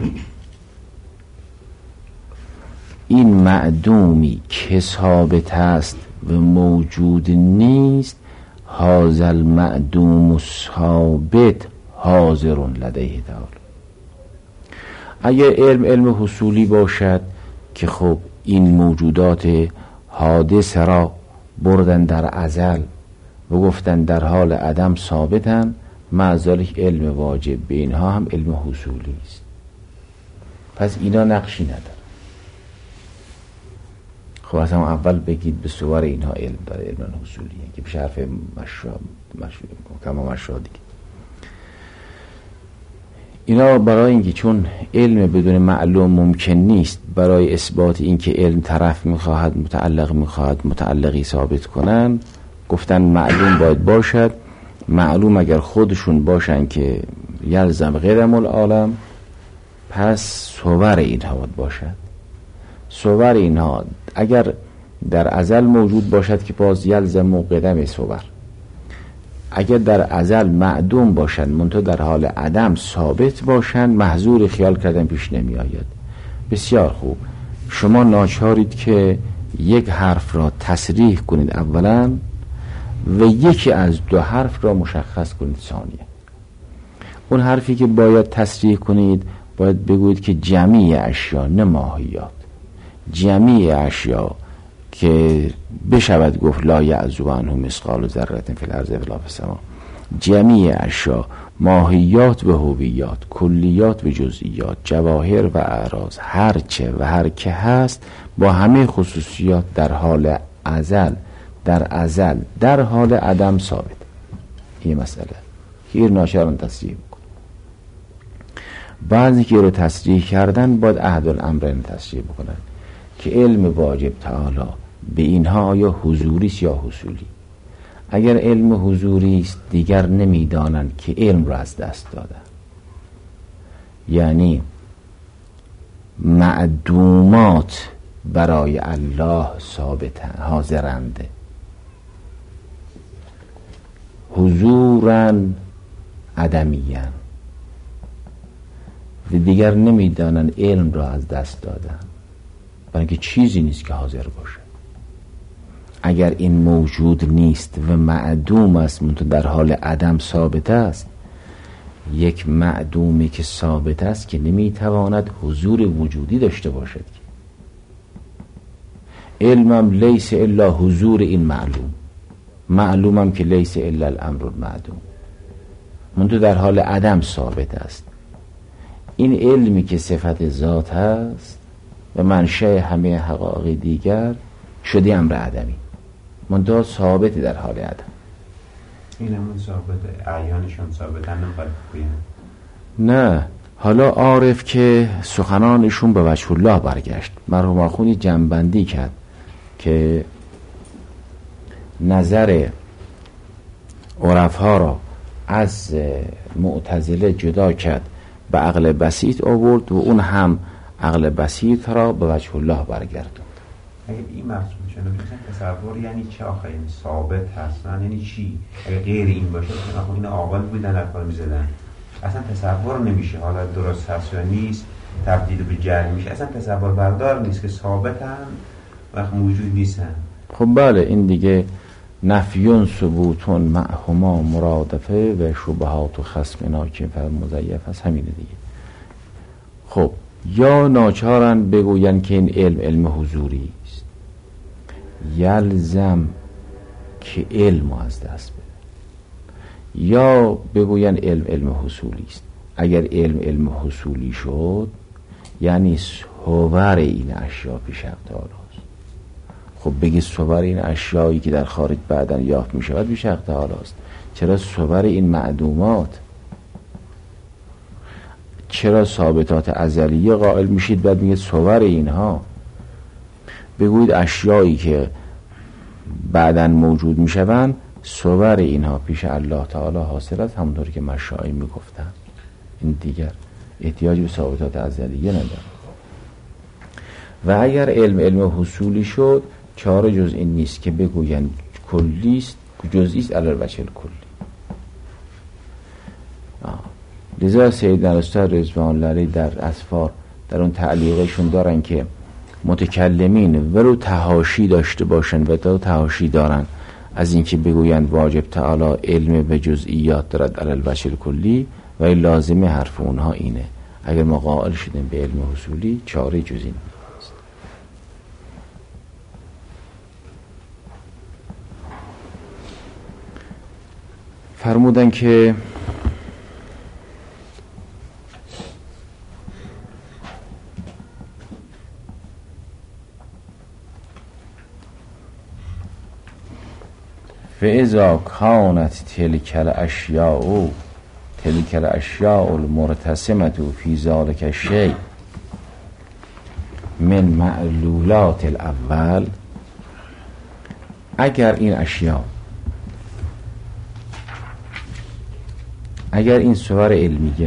این معدومی که ثابت است و موجود نیست، هذا المعدوم الثابت حاضر لدیه تعالی. اگر علم حصولی باشد که خب این موجودات حادثه را بردن در ازل و گفتن در حال عدم ثابتن، مع ذلک علم واجب به اینها هم علم حصولی است. پس اینا نقشی نداره. خب از هم اول بگید به صور اینها علم داره، علم حصولیه که به حرف مشروع دیگه. اینا برای اینکه چون علم بدون معلوم ممکن نیست، برای اثبات اینکه علم طرف میخواهد متعلقی ثابت کنن، گفتن معلوم باید باشد. معلوم اگر خودشون باشن که یلزم غیرم العالم، پس صور اینها باید باشد. صور اینها اگر در ازل موجود باشد که باز یلزم قدم صور. اگر در ازل معدوم باشند منتها در حال عدم ثابت باشند، محظور خیال کردن پیش نمی آید. بسیار خوب، شما ناچارید که یک حرف را تصریح کنید اولا و یکی از دو حرف را مشخص کنید ثانیه. اون حرفی که باید تصریح کنید باید بگویید که جمیع اشیا، نه ماهیات، جمیع اشیا که بشود گفت لا یعزب عنه مثقال ذره فی الارض ولا فی السماء، جمیع اشیا، ماهیات و هویات، کلیات و جزئیات، جواهر و اعراض، هرچه و هر که هست با همه خصوصیات در حال در حال عدم ثابت. این مسئله که ناشران تصریح بکن. بعضی که رو تصریح کردن باید احد الامرین تصریح بکنن که علم واجب تعالی به اینها آیا حضوری است یا حصولی. اگر علم حضوری است دیگر نمیدانند که علم را از دست دادن، یعنی معدومات برای الله ثابتن، حاضرند، حضورن عدمیان، و دیگر نمیدانن علم را از دست دادن، برای اینکه چیزی نیست که حاضر باشه. اگر این موجود نیست و معدوم است منتها در حال عدم ثابت است، یک معدومی که ثابت است که نمیتواند حضور وجودی داشته باشد. علمم لیس الا حضور این معلومم که لیس الا الامر المعدوم، منتها در حال عدم ثابت است. این علمی که صفت ذات است و منشأ همه حقایق دیگر شده امر عدمی، منتها ثابت در حال عدم. این همون ثابت اعیانشون ثابتن نه. حالا عارف که سخنانشون به وجه الله برگشت، مرحوم آخوندی جنبندی کرد که نظر عرفا را از معتزله جدا کرد، به عقل بسیط آورد و اون هم عقل بسیط را به وجه الله برگردوند. اگه این محسوب شده تصور یعنی چه آخه؟ یعنی ثابت هستن یعنی چی؟ اگه غیر این باشه مثلا این آقال بودن حرفا میزدن، اصلا تصور نمیشه حالا درست هست یا نیست، تبدیل به جعل میشه، اصلا تصور بردار نیست که ثابتن وقت موجود نیستن. خب بله، این دیگه نفیون ثبوتون معهما مرادفه و شبهات و خصم ناکن مزیف هست. همینه دیگه. خب یا ناچارن بگوین که این علم حضوری است، یلزم که علم از دست بده، یا بگوین علم حصولی است. اگر علم حصولی شد یعنی صور این اشیا پیش حق تعالی است. خب بگی صور این اشیایی که در خارج بعداً یافت می شود پیش حق تعالی است. چرا صور این معدومات؟ چرا ثابتات ازلیه قائل میشید بعد میگه صور اینها؟ بگویید اشیایی که بعداً موجود میشوند صور اینها پیش الله تعالی حاصل است، همونطور که مشاعی میگفتن. این دیگر احتیاج به ثابتات ازلیه نداره. و اگر علم حصولی شد چاره جز این نیست که بگوین کلیست، جزئی است علی الوجه الکلی. لذا سید الاستاد رضوان الله علیه در اسفار در اون تعلیقشون دارن که متکلمین ولو تحاشی داشته باشن و تا تحاشی دارن از اینکه بگویند واجب تعالی علم به جزئیات دارد علی الوجه الکلی، و لازم حرف اونها اینه اگر ما قائل شدیم به علم حصولی چاره جز این نیست. فرمودن که فاذا كانت تلك الاشیاء المرتسمة فی ذلک الشیء من معلولات الاول، اگر این اشیاء، اگر این صور علمیه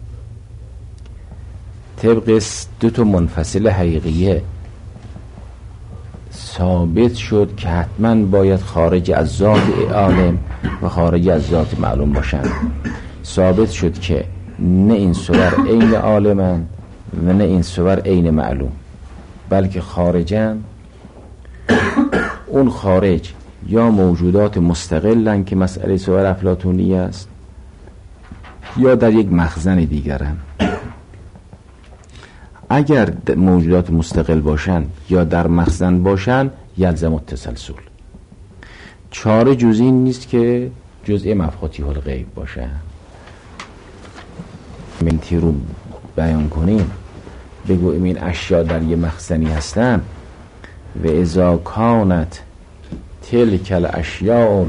طبق دو تا منفصل حقیقیه ثابت شد که حتما باید خارج از ذات عالم و خارج از ذات معلوم باشن، ثابت شد که نه این صور عین عالمن و نه این صور عین معلوم، بلکه خارجن. اون خارج یا موجودات مستقلن که مسئله صور افلاطونی است، یا در یک مخزن دیگرن. اگر موجودات مستقل باشن یا در مخزن باشن یلزم التسلسل. چاره جز این نیست که جزء مفاتیح الغیب باشن. منتی رو بیان کنیم بگویم این اشیا در یه مخزنی هستن و اذا کانت تلک الاشیاء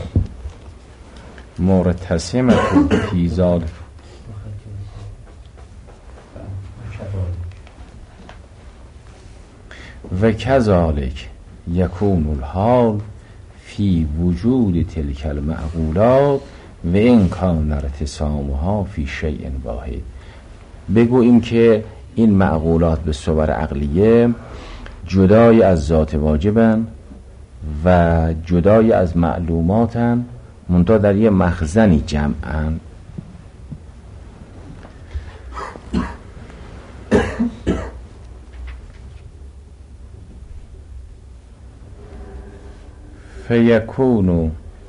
مرتسمة فی ذلک و کذالک یکون الحال فی وجود تلک المعقولات و این کان ارتسامها فی شیء واحد. بگوییم که این معقولات به صور عقلیه جدای از ذات واجبن و جدای از معلوماتن، منتها در یه مخزنی جمعن. فیکونو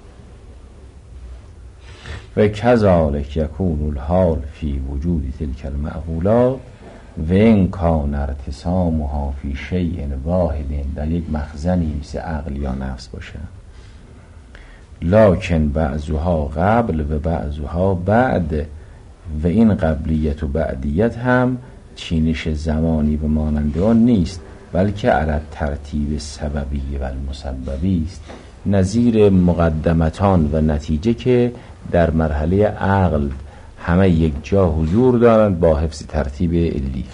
و کذالک یکون الحال فی وجود تلک المعقولات و این کان ارتسامها فی شیء واحد، در یک مخزنی مثل عقل یا نفس باشه، لکن بعضها قبل و بعضها بعد، و این قبلیت و بعدیت هم چینش زمانی به مانند آن نیست، بلکه علی ترتیب سببی و المسببی است، نظیر مقدمتان و نتیجه که در مرحله عقل همه یک جا حضور دارند با حفظ ترتیب علی.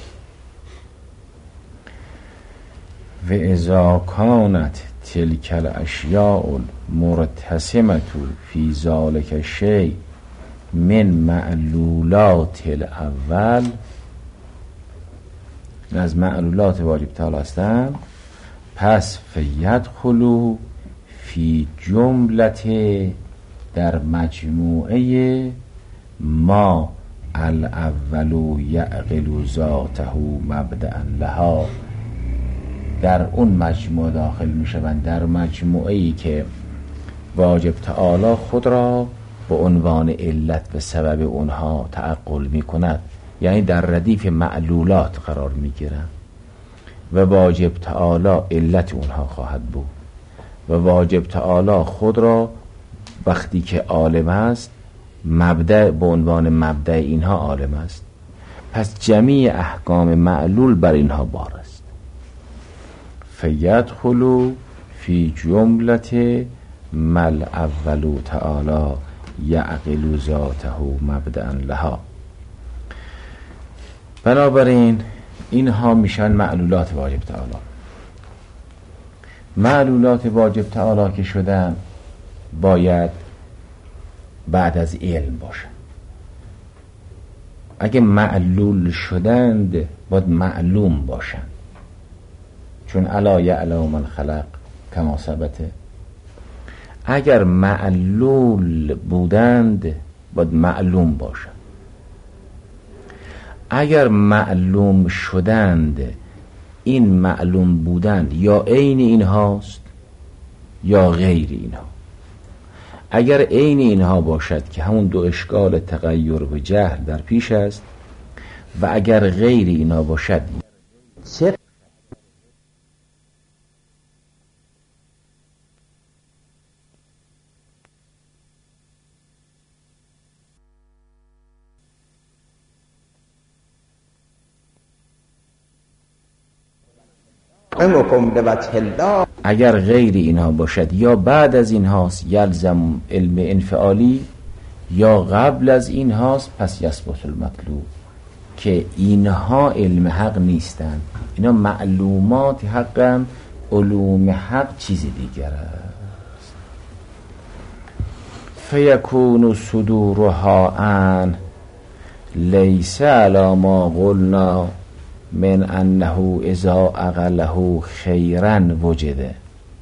و اذا کانت تلک الاشیاء المرتسمة فی ذلک الشیء من معلولات الاول، از معلولات واجب تعالی هستند، پس فیدخلوا فی جملت، در مجموعه ما الاول یعقل ذاته مبدأ لها، در اون مجموعه داخل می شوند، در مجموعه‌ای که واجب تعالی خود را به عنوان علت به سبب اونها تعقل می کند، یعنی در ردیف معلولات قرار می گیرند و واجب تعالی علت اونها خواهد بود و واجب تعالی خود را وقتی که عالم است مبدأ به عنوان مبدأ اینها عالم است، پس جمیع احکام معلول بر اینها بار است. فیدخلوا فی جملة مل اول تعالی یعقل ذاته مبدأ لها. بنابراین اینها میشن معلولات واجب تعالی. معلولات واجب تعالی که شدن باید بعد از علم باشن. اگه معلول شدند باید معلوم باشن، چون الا یعلم من خلق کما ثبته. اگر معلول بودند باید معلوم باشن. اگر معلوم شدند این معلوم بودن یا عین اینهاست یا غیر اینها. اگر عین اینها باشد که همون دو اشکال تغییر و جهل در پیش است و اگر غیر اینها باشد چه اگر غیر اینها باشد یا بعد از اینهاست یلزم علم انفعالی یا قبل از اینهاست پس یثبت المطلوب، که اینها علم حق نیستند، اینا معلومات حقن، علوم حق چیز دیگر است. فیکون صدورها عن لیس علی ما قلنا من انه اذا اقله خیرا وجده.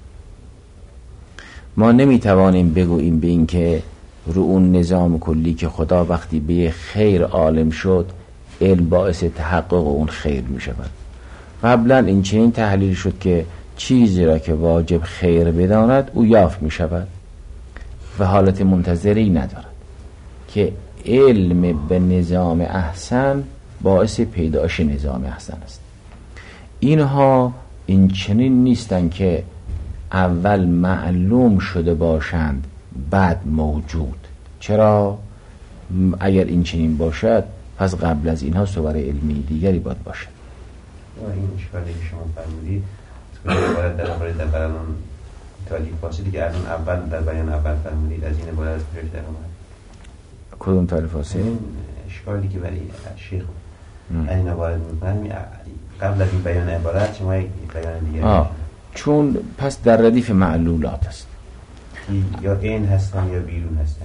ما نمیتوانیم بگوییم به این که رو اون نظام کلی که خدا وقتی به خیر عالم شد علم باعث تحقق اون خیر می شود. قبلا این چنین تحلیل شد که چیزی را که واجب خیر بداند او یافت می شود و حالت منتظری ندارد، که علم به نظام احسن باعث پیدایش نظام احسن است. اینها این چنین نیستن که اول معلوم شده باشند بعد موجود. چرا؟ اگر این چنین باشد پس قبل از اینها صور علمی دیگری باید باشد. این اشکالی که شما فرمودید باید در مورد بیان تالیف فاصلی که الان اول در بیان اول فرمودید از این باید از پیش در اومد. کدوم تالیف فاصلی؟ اشکالی که برای شیخ این وارد میکنم قبل از این بیان عبارت شما یک بیان دیگه چون پس در ردیف معلولات است، یا این هستن یا بیرون هستن.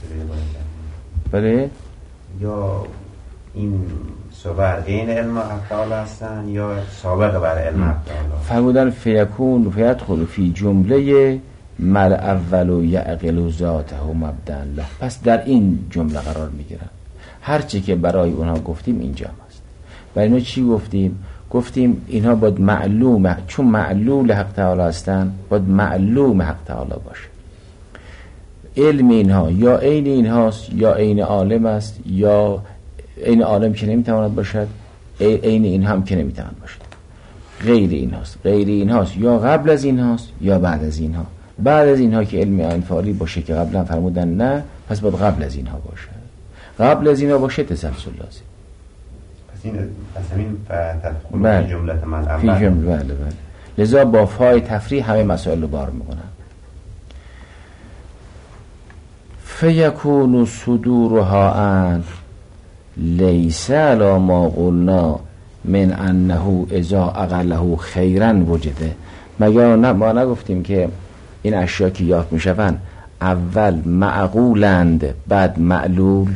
بله، یا این صبر این علم حق تعالی هستن یا سابق بر علم حق تعالی. فرمودن فیکون فیدخل فی جمله مل اول و یعقل ذاته مبدأ له. پس در این جمله قرار میگیرن. هرچی که برای اونها گفتیم اینجا است. برای اینها چی گفتیم؟ گفتیم اینها باید معلوم، چون معلول حق تعالی هستن باید معلوم حق تعالی باشه. علم اینها یا عین اینهاست یا عین عالم است، یا عین عالم که نمیتواند باشد، عین این هم که نمیتواند باشد. غیر اینهاست، غیر اینهاست یا قبل از اینهاست یا بعد از اینها. بعد از اینها که علم انفعالی باشه که قبلا فرمودن نه، پس باید قبل از اینها باشه. قبل از اینها باشه تسلسل لازم. پس همین تدخل فی جمله من اول. فی جمله، بله. لذا با فای تفریح همه مسائل رو بار میکنن. فیکون صدورها عن لیس علی ما قلنا من انه اذا اقله خیرا وجده. مگر ما نگفتیم که این اشیا که یافت میشوند اول معقولند بعد معلول؟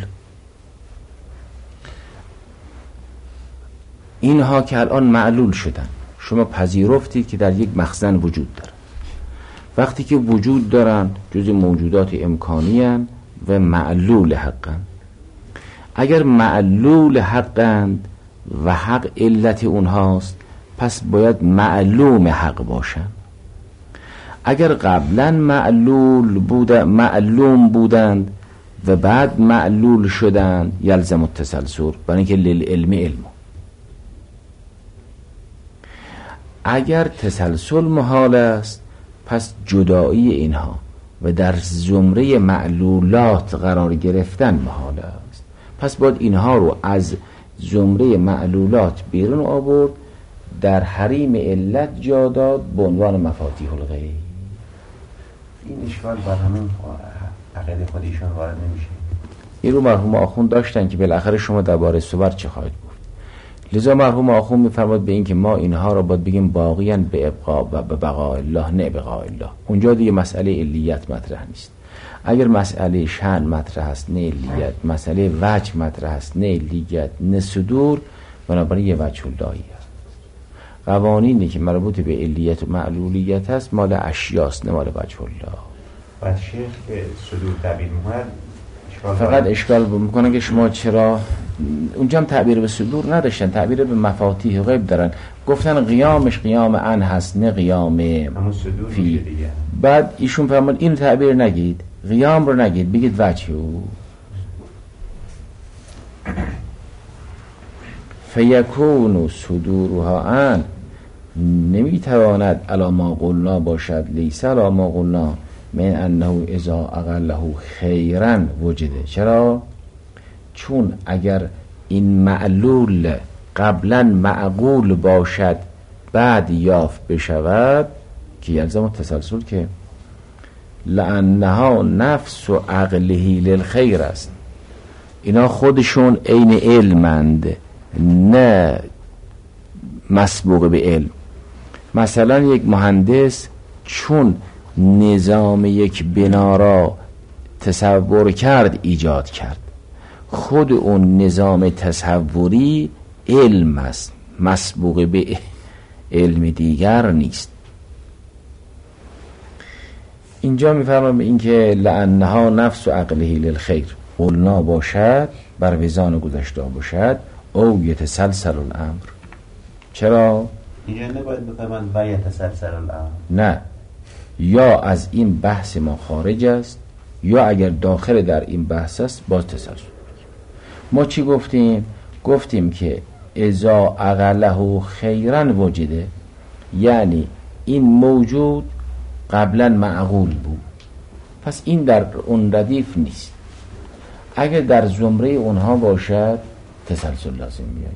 اینها که الان معلول شدن شما پذیرفتید که در یک مخزن وجود دارن. وقتی که وجود دارن جز موجودات امکانی هستند و معلول حقن. اگر معلول حقند و حق علت اونهاست پس باید معلوم حق باشن. اگر قبلا معلوم بودند و بعد معلول شدند یلزم التسلسل، برای اینکه للعلم علم. اگر تسلسل محال است پس جدایی اینها و در زمره معلولات قرار گرفتن محال است. پس باید اینها رو از زمره معلولات بیرون آورد، در حریم علت جا داد به عنوان مفاتیح الغیب. این اشکال بر همین عقیده خودشون وارد نمیشه. این رو مرحوم آخوند داشتن که بالاخره شما درباره صور چه خواهید گفت. لذا مرحوم آخوند میفرماد به این که ما اینها را باید بگیم باقیاً به ابقاء و به بقاء الله، نه بقاء الله. اونجا دیگه مسئله علیت مطرح نیست. اگر مسئله شأن مطرح است نه علیت، مسئله وجه مطرح است نه علیت نه صدور، بنابراین یه وجه اللهی است. قوانینی که مربوط به علیت و معلولیت است مال اشیاست نه مال وجه الله. و شیخ که صدور تعبیر می‌کند فقط اشکال میکنن که شما چرا اونجا هم تعبیر به صدور نداشتن، تعبیر به مفاتیح غیب دارن. گفتن قیامش قیام ان هست نه قیام فی. بعد ایشون فرمود این تعبیر نگید، قیام رو نگید، بگید وجه او. فیکون صدورها ان، نمیتواند علی ما قلنا باشد، لیس علی ما قلنا من انه اذا اقله خیرا وجده. چرا؟ چون اگر این معلول قبلا معقول باشد بعد یافت بشود که یلزم التسلسل، که لانها نفس و عقله للخیر است. اینا خودشون عین علمند نه مسبوق به علم. مثلا یک مهندس چون نظام یک بنا را تصور کرد ایجاد کرد، خود اون نظام تصوری علم است، مسبوق به علم دیگر نیست. اینجا میفرمایم این که لانها نفس و عقله للخیر قلنا باشد، بر وزان گذشته باشد، او یتسلسل الامر. چرا؟ اینجا نباید بفرماند و یتسلسل الامر، نه، یا از این بحث ما خارج است یا اگر داخل در این بحث است باز تسلسل. ما چی گفتیم؟ گفتیم که اذا اقله خیرا وجده، یعنی این موجود قبلا معقول بود، پس این در اون ردیف نیست. اگر در زمره اونها باشد تسلسل لازم میاد.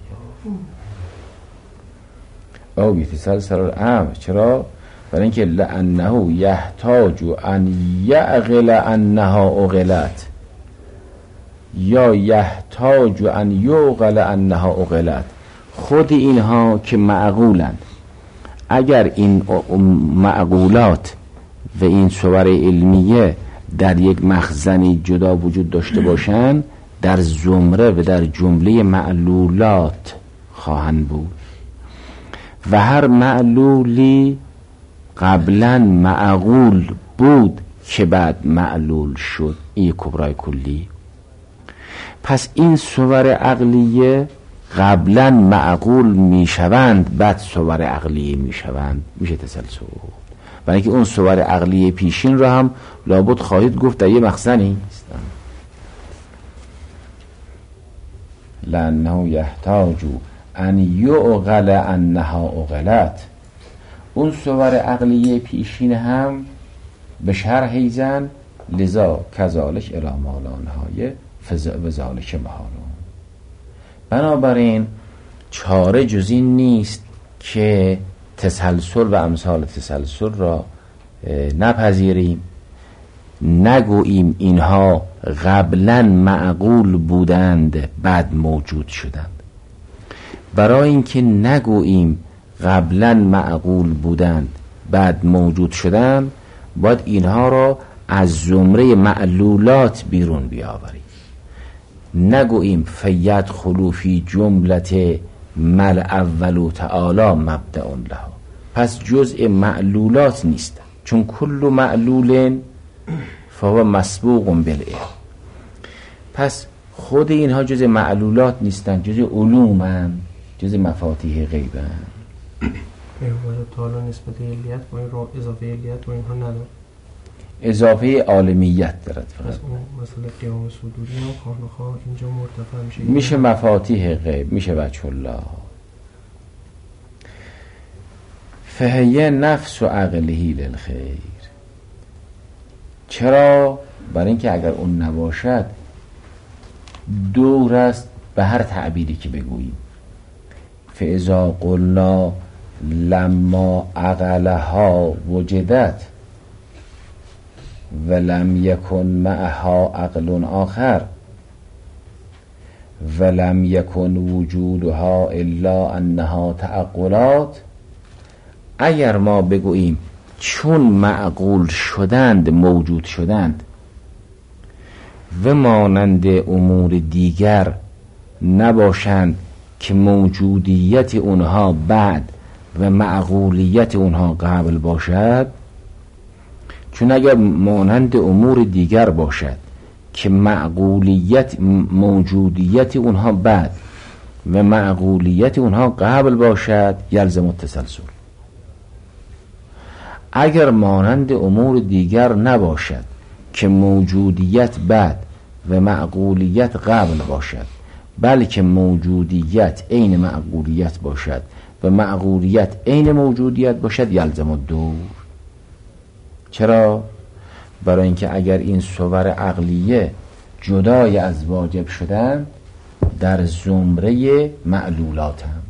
او یتسلسل الامر. چرا؟ برای اینکه لانه یحتاج ان یعقل انها اغلت، یا یحتاج ان یعقل انها اغلت. خود اینها که معقولند، اگر این معقولات و این صور علمیه در یک مخزنی جدا وجود داشته باشند، در زمره و در جمله معلولات خواهند بود و هر معلولی قبلا معقول بود که بعد معلول شد. این کبرای کلی. پس این صور عقلیه قبلا معقول میشوند بعد صور عقلیه میشوند، میشه تسلسل. برای اینکه اون صور عقلیه پیشین را هم لابد خواهید گفت در یه مخزنی هستن. لانه یحتاج ان یعقل انها اغلت. اون صور عقلیه پیشین هم به شرح زن لذا کذالک الی مالانهای وذالک محالون. بنابراین چاره جز این نیست که تسلسل و امثال تسلسل را نپذیریم، نگوییم اینها قبلا معقول بودند بعد موجود شدند. برای اینکه نگوییم قبلا معقول بودند بعد موجود شدند، باید اینها را از زمره معلولات بیرون بیاوریم. نگوییم فیدخلوا فی جملت مل اول تعالی مبدأ لها، پس جزء معلولات نیست، چون کل معلول فهو مسبوق بالعلم. پس خود اینها جزء معلولات نیستن، جزء علومن، جزء مفاتیح غیبن. محور تعالی نسبت علیت با این اضافه علیت با اینها نداره. اضافه عالمیت دارد فقط. از اون مثلا قیام صدوری هم خواه اینجا مرتفع میشه مفاتیح غیب، میشه وجه الله. فهیه نفس و عقلهی للخیر. چرا؟ برای اینکه اگر اون نباشد دور است به هر تعبیری که بگوییم. فاذا قلنا لما عقلها وجدت ولم یکن معها عقل آخر ولم یکن وجودها الا انها تعقلات. اگر ما بگوییم چون معقول شدند موجود شدند و مانند امور دیگر نباشند که موجودیت اونها بعد و معقولیت اونها قبل باشد، چون اگر مانند امور دیگر باشد که معقولیت موجودیت اونها بعد و معقولیت اونها قبل باشد یلزم التسلسل. اگر مانند امور دیگر نباشد که موجودیت بعد و معقولیت قبل باشد، بلکه موجودیت عین معقولیت باشد و معقولیت عین موجودیت باشد یلزم الدور. چرا؟ برای اینکه اگر این صور عقلیه جدای از واجب شدن در زمره معلولاتند.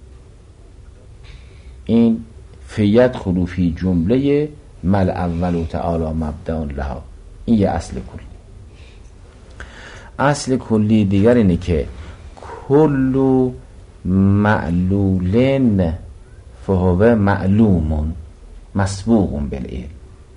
این فیت خلوفی جمله مل اول تعالی مبدأ لها. این یه اصل کلی. اصل کلی دیگر اینه که کل معلول فهو معلوم مسبوق بالعلم.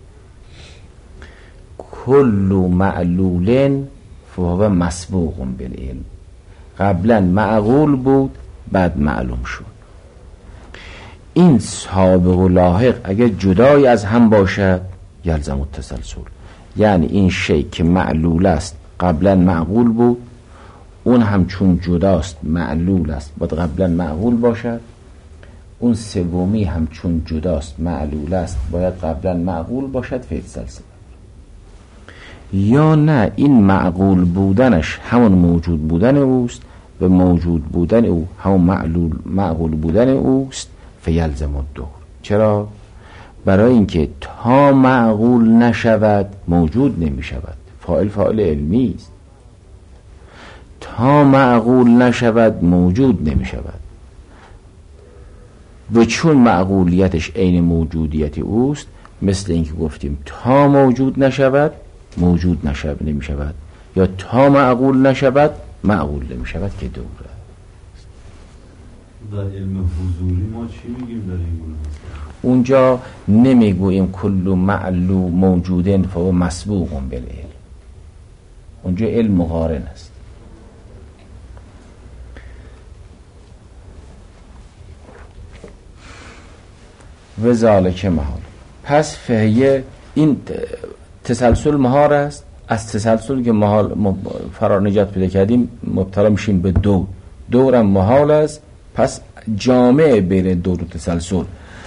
کل معلول فهو مسبوق بالعلم. قبلا معقول بود بعد معلوم شد. این سابق و لاحق اگر جدای از هم باشد یلزم التسلسل. یعنی این شی که معلول است قبلا معقول بود، اون هم چون جداست معلول است باید قبلا معقول باشد. اون سومی هم چون جداست معلول است باید قبلا معقول باشد. فیتسلسل. یا نه این معقول بودنش همون موجود بودن اوست و موجود بودن او همون معقول بودن اوست. فیلزم الدور. چرا؟ برای اینکه تا معقول نشود موجود نمی شود. فاعل علمی است. تا معقول نشود موجود نمی شود و چون معقولیتش عین موجودیت اوست، مثل اینکه گفتیم تا موجود نشود موجود نمی شود، یا تا معقول نشود معقول نمی شود که دوره. در علم حضوری ما چی میگیم در این گونه؟ اونجا نمیگوییم کل معلوم موجودن فهو مسبوق بالعلم. اونجا علم مقارن است. و ذالک محال. پس فهیه این تسلسل محال است. از تسلسل که محال فرار نجات پیدا کردیم مبتلا میشیم به دورم محال است. پس جامع بین دور و تسلسل،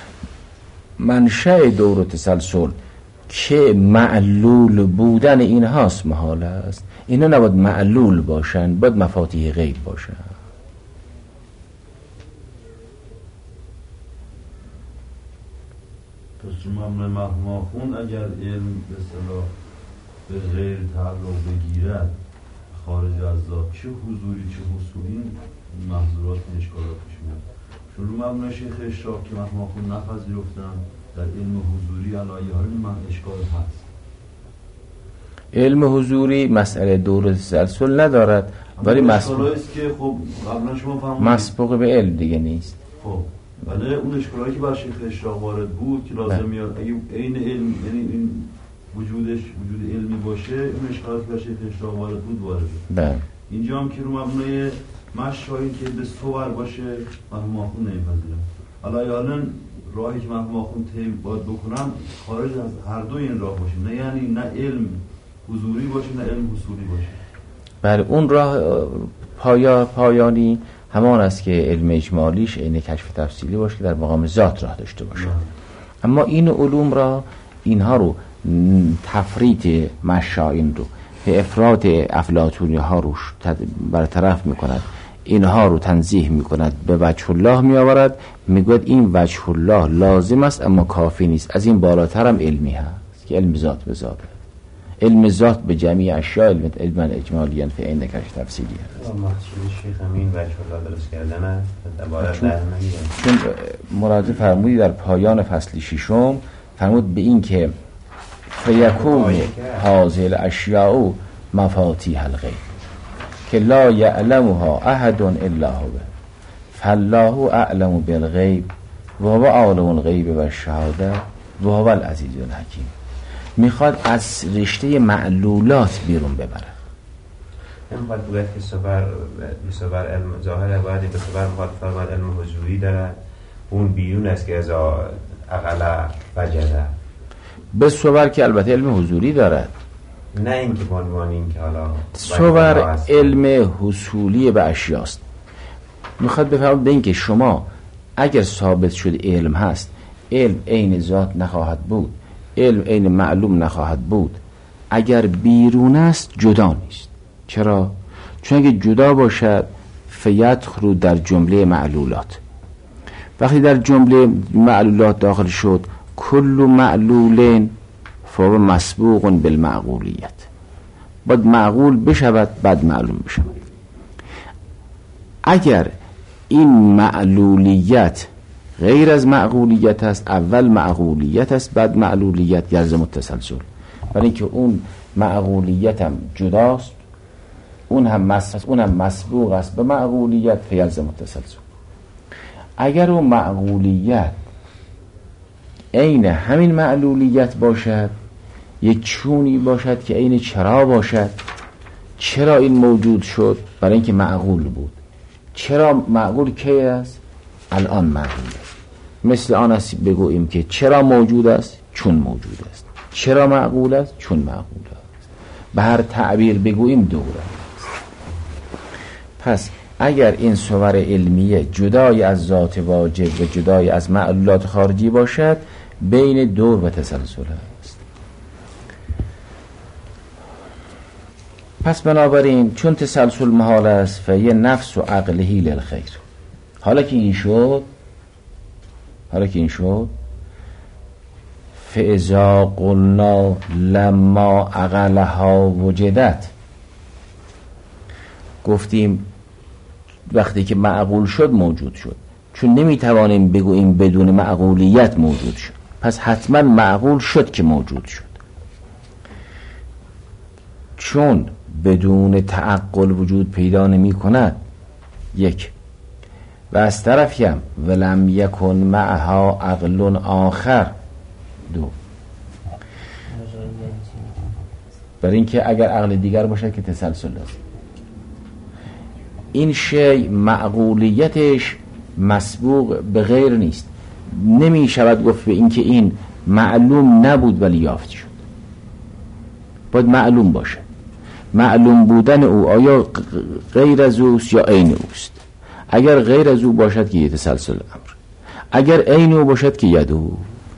منشأ دور و تسلسل که معلول بودن این هاست محال است. اینا نباید معلول باشن، باید مفاتیح غیب باشن. پس ممنوع مخماخون اگر علم به اصطلاح به غیر تعلق بگیرد خارج از ذات، چه حضوری چه حصولی محظورات اشکالات پیش میاد. چون رو مبنای شیخ اشراق که مخماخون نپذیرفتن در علم حضوری علایه حال من اشکال هست. علم حضوری مسئله دور و تسلسل ندارد، ولی اشکالاییست که خب قبلا شما فهمونید مسبوق به علم دیگه نیست. خب ولی اون اشکالایی که بر شیخ اشراق وارد بود که لازم میاد اگه عین علم، یعنی این وجود علمی باشه، اون اشکالاتی که بر شیخ اشراق وارد بود وارد بود. اینجا هم که رو مبنای مشایی که به صور باشه مخماخون نمیپذیرم. حالا راهی که مخماخون باید بکنم خارج از هر دو این راه باشه، نه یعنی نه علم حضوری باشه نه علم حصولی باشه. بله اون راه پایانی همان است که علم اجمالیش عین کشف تفصیلی باشه که در مقام ذات راه داشته باشه. اما این علوم را، اینها رو تفریط مشائین رو به افراط افلاطونی ها رو برطرف میکند، اینها رو تنزیه میکند، به وجه الله میآورد، میگوید این وجه الله لازم است اما کافی نیست، از این بالاتر هم علمی هست که علم ذات به ذات، علم ذات به جمیع اشیاء علم اجمالی فی عین کشف تفصیلی هست. مقصود شیخ همین وجه الله درست کردن است. چون مراجعه فرمودی در پایان فصل 6 فرمود به این که فیکون هذه الاشیاء مفاتیح الغیب که لا یعلمها احد الا هو فالله اعلم بالغیب و هو عالم الغیب و الشهاده و هو العزیز الحکیم. میخواد از رشته معلولات بیرون ببره. نمیخواد بگوید که صبر علم ظاهره، باید به صبر میخواد فرماد علم حضوری داره، اون بیرون است که از اقل وجده. به صبر که البته علم حضوری دارد، نه اینکه بانوان این که حالا صبر علم حصولی به اشیاست. میخواد بفرماد به این که شما اگر ثابت شد علم هست، علم عین ذات نخواهد بود، علم عین معلوم نخواهد بود، اگر بیرون است جدا نیست. چرا؟ چون اگه جدا باشد فیدخل در جمله معلولات. وقتی در جمله معلولات داخل شد، کل معلول فهو مسبوق بالمعقولیت، باید معقول بشود بعد معلوم بشود. اگر این معلولیت غیر از معقولیت است، اول معقولیت است بعد معلولیت، یلزم التسلسل. برای اینکه اون معقولیت هم جداست، اون هم مسبوق است به معقولیت، فیلزم التسلسل. اگر اون معقولیت عین همین معلولیت باشد، یک چونی باشد که عین چرا باشد. چرا این موجود شد؟ برای اینکه معقول بود. چرا معقول کی است؟ الان معقول است. مثل آن است بگوییم که چرا موجود است؟ چون موجود است. چرا معقول است؟ چون معقول است. به هر تعبیر بگوییم دوره است. پس اگر این صور علمیه جدای از ذات واجب و جدای از معلولات خارجی باشد، بین دور و تسلسل است. پس بنابراین چون تسلسل محال است، فیه نفس و عقلهی للخیر. حالا که این شد فاذا قلنا لما عقلها وجدت، گفتیم وقتی که معقول شد موجود شد، چون نمیتوانیم بگوییم بدون معقولیت موجود شد، پس حتما معقول شد که موجود شد. چون بدون تعقل وجود پیدا نمی کند، یک، و از طرفی هم ولم یکن معها عقل آخر، دو، برای اینکه اگر عقل دیگر باشد که تسلسل است. این شی معقولیتش مسبوق به غیر نیست، نمی شود گفت به اینکه این معلوم نبود ولی یافت شد. باید معلوم باشه. معلوم بودن او آیا غیر از اوست یا عین اوست؟ اگر غیر از او باشد که یتسلسل امر، اگر عین او باشد که یدور.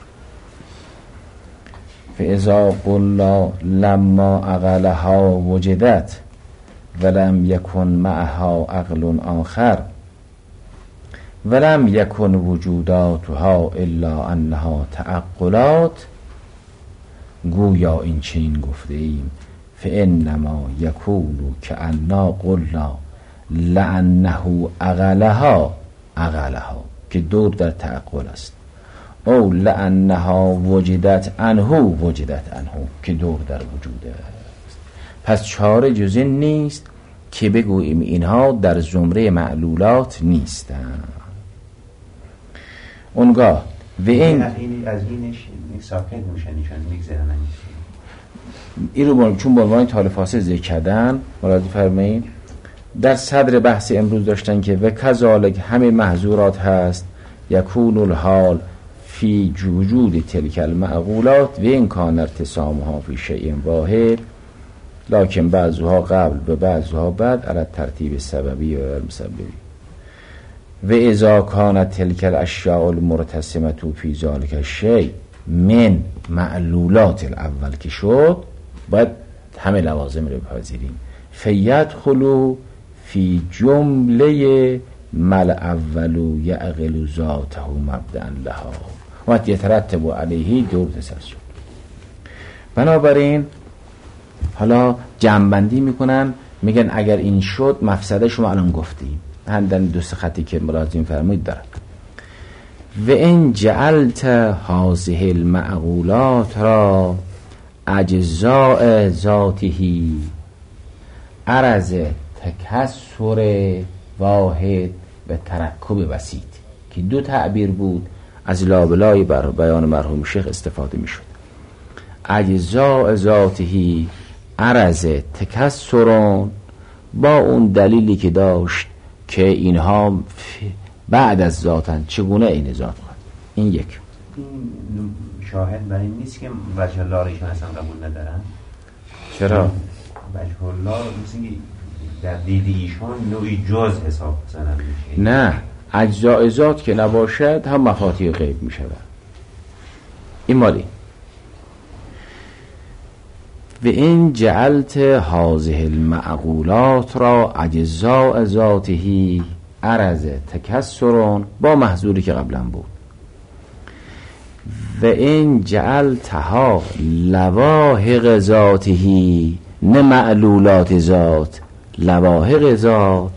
فاذا قلنا لما عقلها وجدت ولم یکن معها عقل آخر ولم یکن وجوداتها الا انها تعقلات، گویا این چنین گفته ایم فانما یکون کأننا قلنا لانه عقلها که دور در تعقل است، او لانها وجدت عنه که دور در وجود است. پس چاره جز این نیست که بگوییم اینها در زمره معلولات نیستند. اونگاه و این از اینش ساکت میشن، نشان میگذرن. این رو چون به عنوان طال فاصل ذکر کردن، مراجعه فرمایید در صدر بحث امروز داشتن که و کذالک همه محظورات هست یکون الحال فی وجود تلک المعقولات و این کان ارتسامها فی شیء واحد لکن بعضها قبل و بعضها بعد علی ترتیب سببی و مسببی. و اذا کانت تلک الاشیاء المرتسمه فی ذلک الشیء من معلولات الاول که شد، باید همه لوازم رو بپذیریم. فیدخلوا فی جمله مل اولو یعقل ذاته مبدأ لها و یترتب علیه دور تسلسل. بنابراین حالا جمع‌بندی میکنن، میگن اگر این شد مفسده شما الان گفتیم، همین دو سه خطی که ملازم فرمایید دارد. و ان جعلت هذه المعقولات را اجزاء ذاته عرض تکسر واحد و ترکب بسیط، که دو تعبیر بود از لابلای بر بیان مرحوم شیخ استفاده می شد. اجزاء ذاته عرض تکسرون، با اون دلیلی که داشت که اینها بعد از ذاتن، چگونه این ذات خواهد. این یک شاهد برای نیست که وجه الله رو ایشون اصلا قبول ندارن. چرا؟ وجه الله مثل که در دید ایشون نوعی جز حساب بزنن میشه. نه، اجزاء ذات که نباشد هم مفاتیح غیب می شود. این مالی و این جعلت هذه المعقولات را اجزاء ذاته عرض تکسرون، با محذوری که قبلا بود. و این جعلتها لواحق ذاته، نه معلولات ذات، لواحق ذات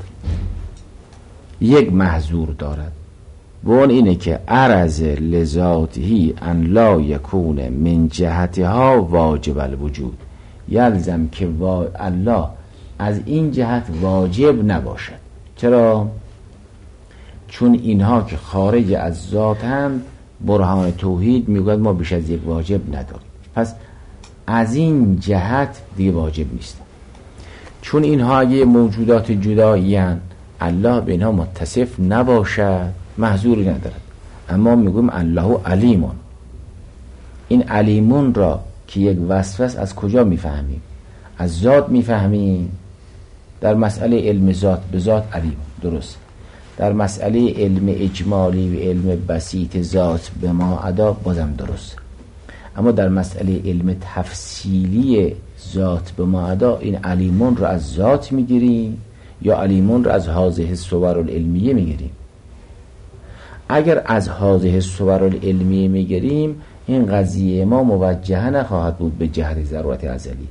یک محذور دارد و اون اینه که عرض لذاته ان لا یکون من جهتها واجب الوجود، یلزم که الله از این جهت واجب نباشد. چرا؟ چون اینها که خارج از ذات هم برهان توحید میگوید ما بیش از یک واجب نداریم، پس از این جهت دیگه واجب نیست. چون اینها یه موجودات جدایی هستند، الله به اینها متصف نباشد، محذوری ندارد. اما میگویم الله علیمون. این علیمون را که یک وصف است از کجا میفهمیم؟ از ذات میفهمیم. در مسئله علم ذات به ذات علیم، درست. در مسئله علم اجمالی و علم بسیط ذات به ما ادا بازم درست. اما در مسئله علم تفصیلی ذات به ما ادا این علیمون را از ذات میگیریم یا علیمون را از هذه الصور العلمیه میگیریم. اگر از هذه الصور العلمیه میگیریم، این قضیه ما موجهه نخواهد بود به جهت ضرورت ازلی.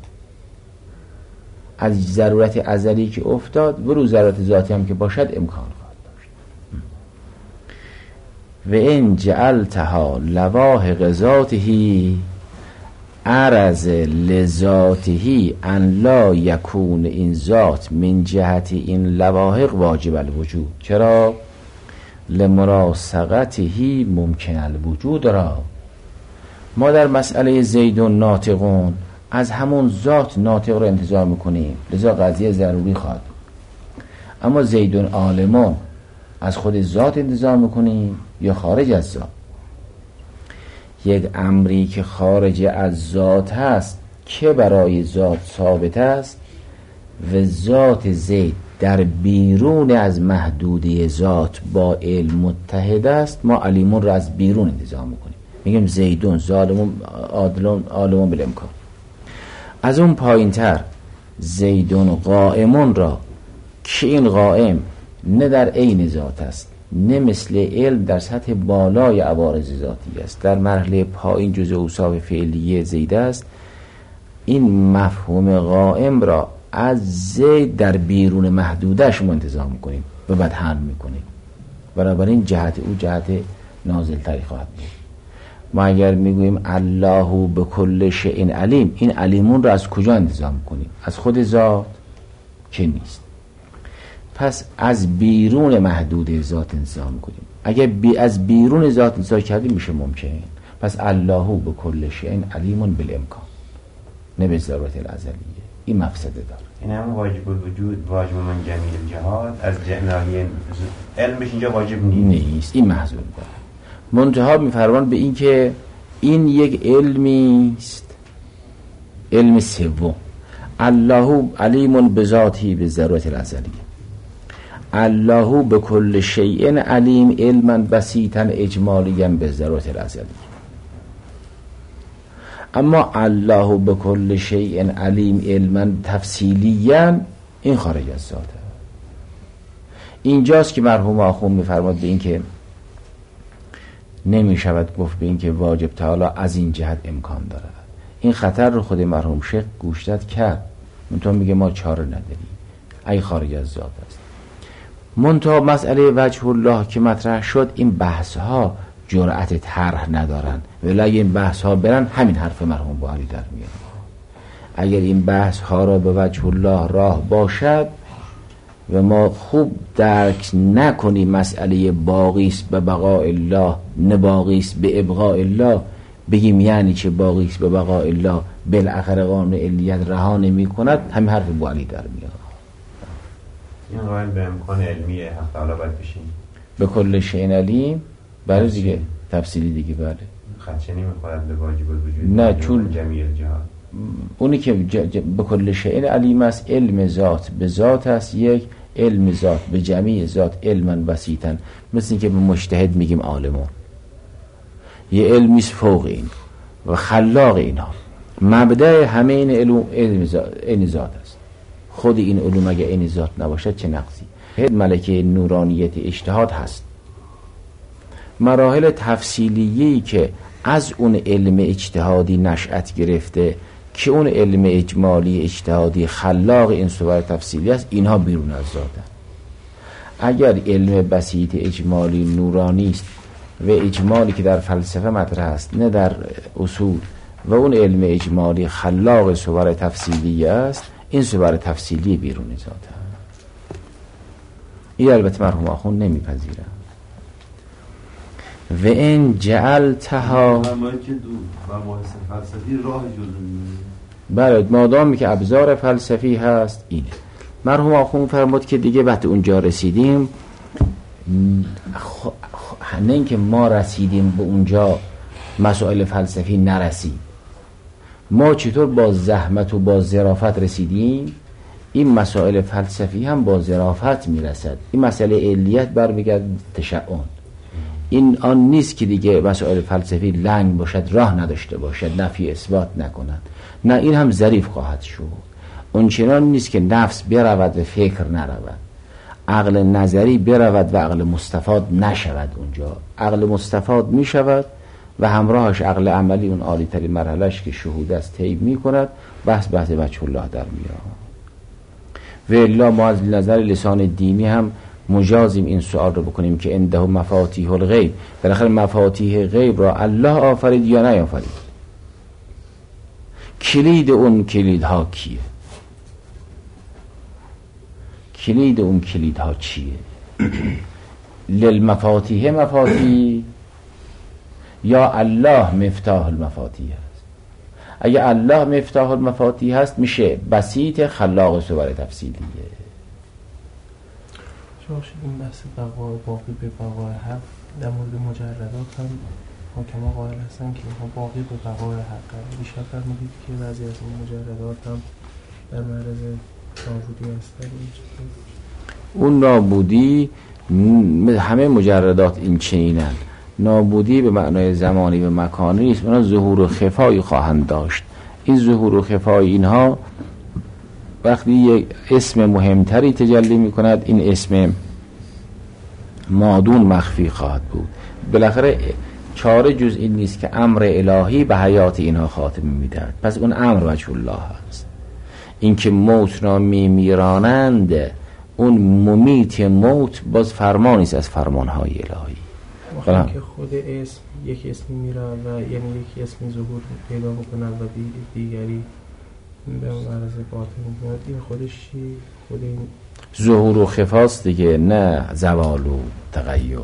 از ضرورت ازلی که افتاد برو ضرورت ذاتی هم که باشد امکان خواهد داشت. و این جعلتها لواحق ذاته عرض لذاته ان لا یکون این ذات من جهت این لواحق واجب الوجود. چرا؟ لمراسقته ممکن الوجود را. ما در مسئله زیدون ناطقون از همون ذات ناطق رو انتظار میکنیم، لذا قضیه ضروری خواهد. اما زیدون عالمون از خود ذات انتظار میکنیم یا خارج از ذات؟ یک امری که خارج از ذات هست که برای ذات ثابت است و ذات زید در بیرون از محدوده ذات با علم متحد است، ما علیمون را از بیرون انتظار میکنیم، میگیم زیدون ظالمون عالمون بالامکان. از اون پایین تر زیدون قائمون را که این قائم نه در عین ذات است نه مثل علم در سطح بالای عوارض ذاتی است، در مرحله پایین جزء اوصاف فعلیه زید است، این مفهوم قائم را از زید در بیرون محدودش ما انتظار میکنیم و بعد حل میکنیم. بنابراین جهت او جهت نازل تری خواهد بود. ما اگر میگوییم الله به کل شیء علیم، این علیمون را از کجا انتظار میکنیم؟ از خود ذات که نیست. پس از بیرون محدود ذات انتظار میکنیم. اگر از بیرون ذات انتظار کردیم میشه ممکن. پس الله به کل شیء علیم بالامکان، نه به ضرورت الازلیه. این مفسده داره. این هم واجب الوجود، واجب من جمیع الجهات، از جناحی علمش اینجا واجب نیست. این محذور داره. منتها میفرمان به این که این یک علمی است، علم سوم. الله علیم بذاتی به ضرورت الازلیه. الله به کل شیء علیم علما بسیطا اجمالیا به ضرورت الازلی. اما الله به کل شیء علیم علما تفصیلیا این خارج از ذاته. اینجاست که مرحوم آخوند می‌فرماد به این که نمی شود گفت به این که واجب تعالی از این جهت امکان دارد. این خطر رو خود مرحوم شیخ گوشزد کرد. منتها میگه ما چاره نداریم، ای خارج از ذات است. منتها مسئله وجه الله که مطرح شد، این بحث ها جرأت طرح ندارن، ولی اگه این بحث ها برن همین حرف مرحوم بوعلی در میاد. اگر این بحث ها را به وجه الله راه باشد و ما خوب درک نکنیم مسئله باقیست به بقاء الله نه باقیست به ابقاء الله، بگیم یعنی چه باقیست به بقاء الله، بالاخره قانون علیت رها نمی کند، همین حرف بوعلی در میاد. این قائل به امکان علمی حق تعالی باید بشیم به کل شیء علیم. بله دیگه تفصیلی دیگه. بله خدشه نمیخواد به واجب الوجود نه، چون جمیع الجهات اونی که به کل شیء علیم است علم ذات به ذات است، یک علم ذات به جمیع ذات علما بسیطا، مثل این که به مجتهد میگیم عالمون، یه علمی است فوق این و خلاق اینها. مبدأ همه این علوم علم ذات است. خود این علوم اگه این ذات نباشد چه نقصی. ملکه نورانیت اجتهاد هست. مراحل تفصیلیه‌ای که از اون علم اجتهادی نشأت گرفته که اون علم اجمالی اجتهادی خلاق این صور تفصیلی است، اینها بیرون از ذاتن. اگر علم بسیط اجمالی نورانی است و اجمالی که در فلسفه مطرح است نه در اصول، و اون علم اجمالی خلاق صور تفصیلی است، این صور تفصیلی بیرون ذاتن. این البته مرحوم آخوند نمیپذیرن. و این جعلتها که دو مباحث فلسفی راه جلو بله مادامی که ابزار فلسفی هست اینه. مرحوم آخوند فرمود که دیگه وقتی اونجا رسیدیم، نه اینکه ما رسیدیم به اونجا مسائل فلسفی نرسید، ما چطور با زحمت و با ظرافت رسیدیم، این مسائل فلسفی هم با ظرافت میرسد. این مسئله علیت برمیگرد تشعن. این آن نیست که دیگه مسائل فلسفی لنگ باشد، راه نداشته باشد، نفی اثبات نکند. نه، این هم ظریف خواهد شد. اون چنان نیست که نفس برود و فکر نرود، عقل نظری برود و عقل مستفاد نشود. اونجا عقل مستفاد می شود و همراهش عقل عملی، اون عالی ترین مرحلهش که شهود است، طی می کند. بحث وجه الله در میاد. و الا ما از نظر لسان دینی هم مجازیم این سوال رو بکنیم که عنده مفاتیح الغیب، بالاخره مفاتیح غیب را الله آفرید یا نیافرید؟ کلید اون کلیدها کیه؟ کلید اون کلیدها چیه؟ للمفاتیح مفاتیح یا الله مفتاح المفاتیح هست؟ اگه الله مفتاح المفاتیح هست میشه بسیط خلاق صور تفصیلیه. این بحث بقای باقی به بقای حق در مورد مجردات هم حاکما قائل هستن که اینها باقی به بقای حق هست. بیشتر فرمودید که بعضی از این مجردات هم در معرض نابودی هستن. اون نابودی همه مجردات این چنینن. نابودی به معنای زمانی و مکانی نیست، اونا ظهور و خفایی خواهند داشت. این ظهور و خفای اینها وقتی یک اسم مهمتری تجلی می کند، این اسم مادون مخفی خواهد بود. بالاخره چاره جز این نیست که امر الهی به حیات اینها خاتمه میدهد. پس اون امر وجه الله هست. این که موت را میرانند، اون ممیت موت باز فرمانی است از فرمانهای الهی. وقتی که خود اسم یک اسمی میران و یعنی یک اسمی ظهور پیدا بکند و دیگری به معرض باطن میاد، این خودش چی؟ خود این ظهور و خفاست دیگه، نه زوال و تغییر.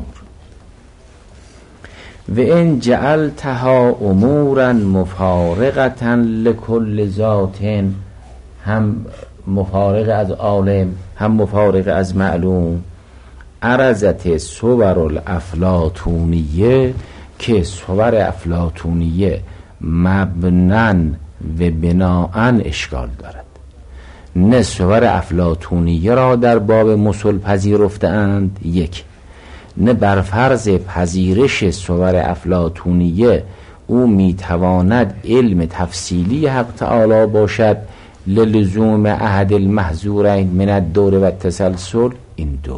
و این جعلتها امورا مفارقتا لکل ذات، هم مفارق از عالم هم مفارق از معلوم. عرضت صور الافلاطونیه، که صور افلاطونیه مبنن و بناءن اشکال دارد. نه صور افلاطونیه را در باب مسل پذیرفتند، یک، نه بر فرض پذیرش صور افلاطونیه او میتواند علم تفصیلی حق تعالی باشد للزوم احد المحظورین من الدور و التسلسل. این دو.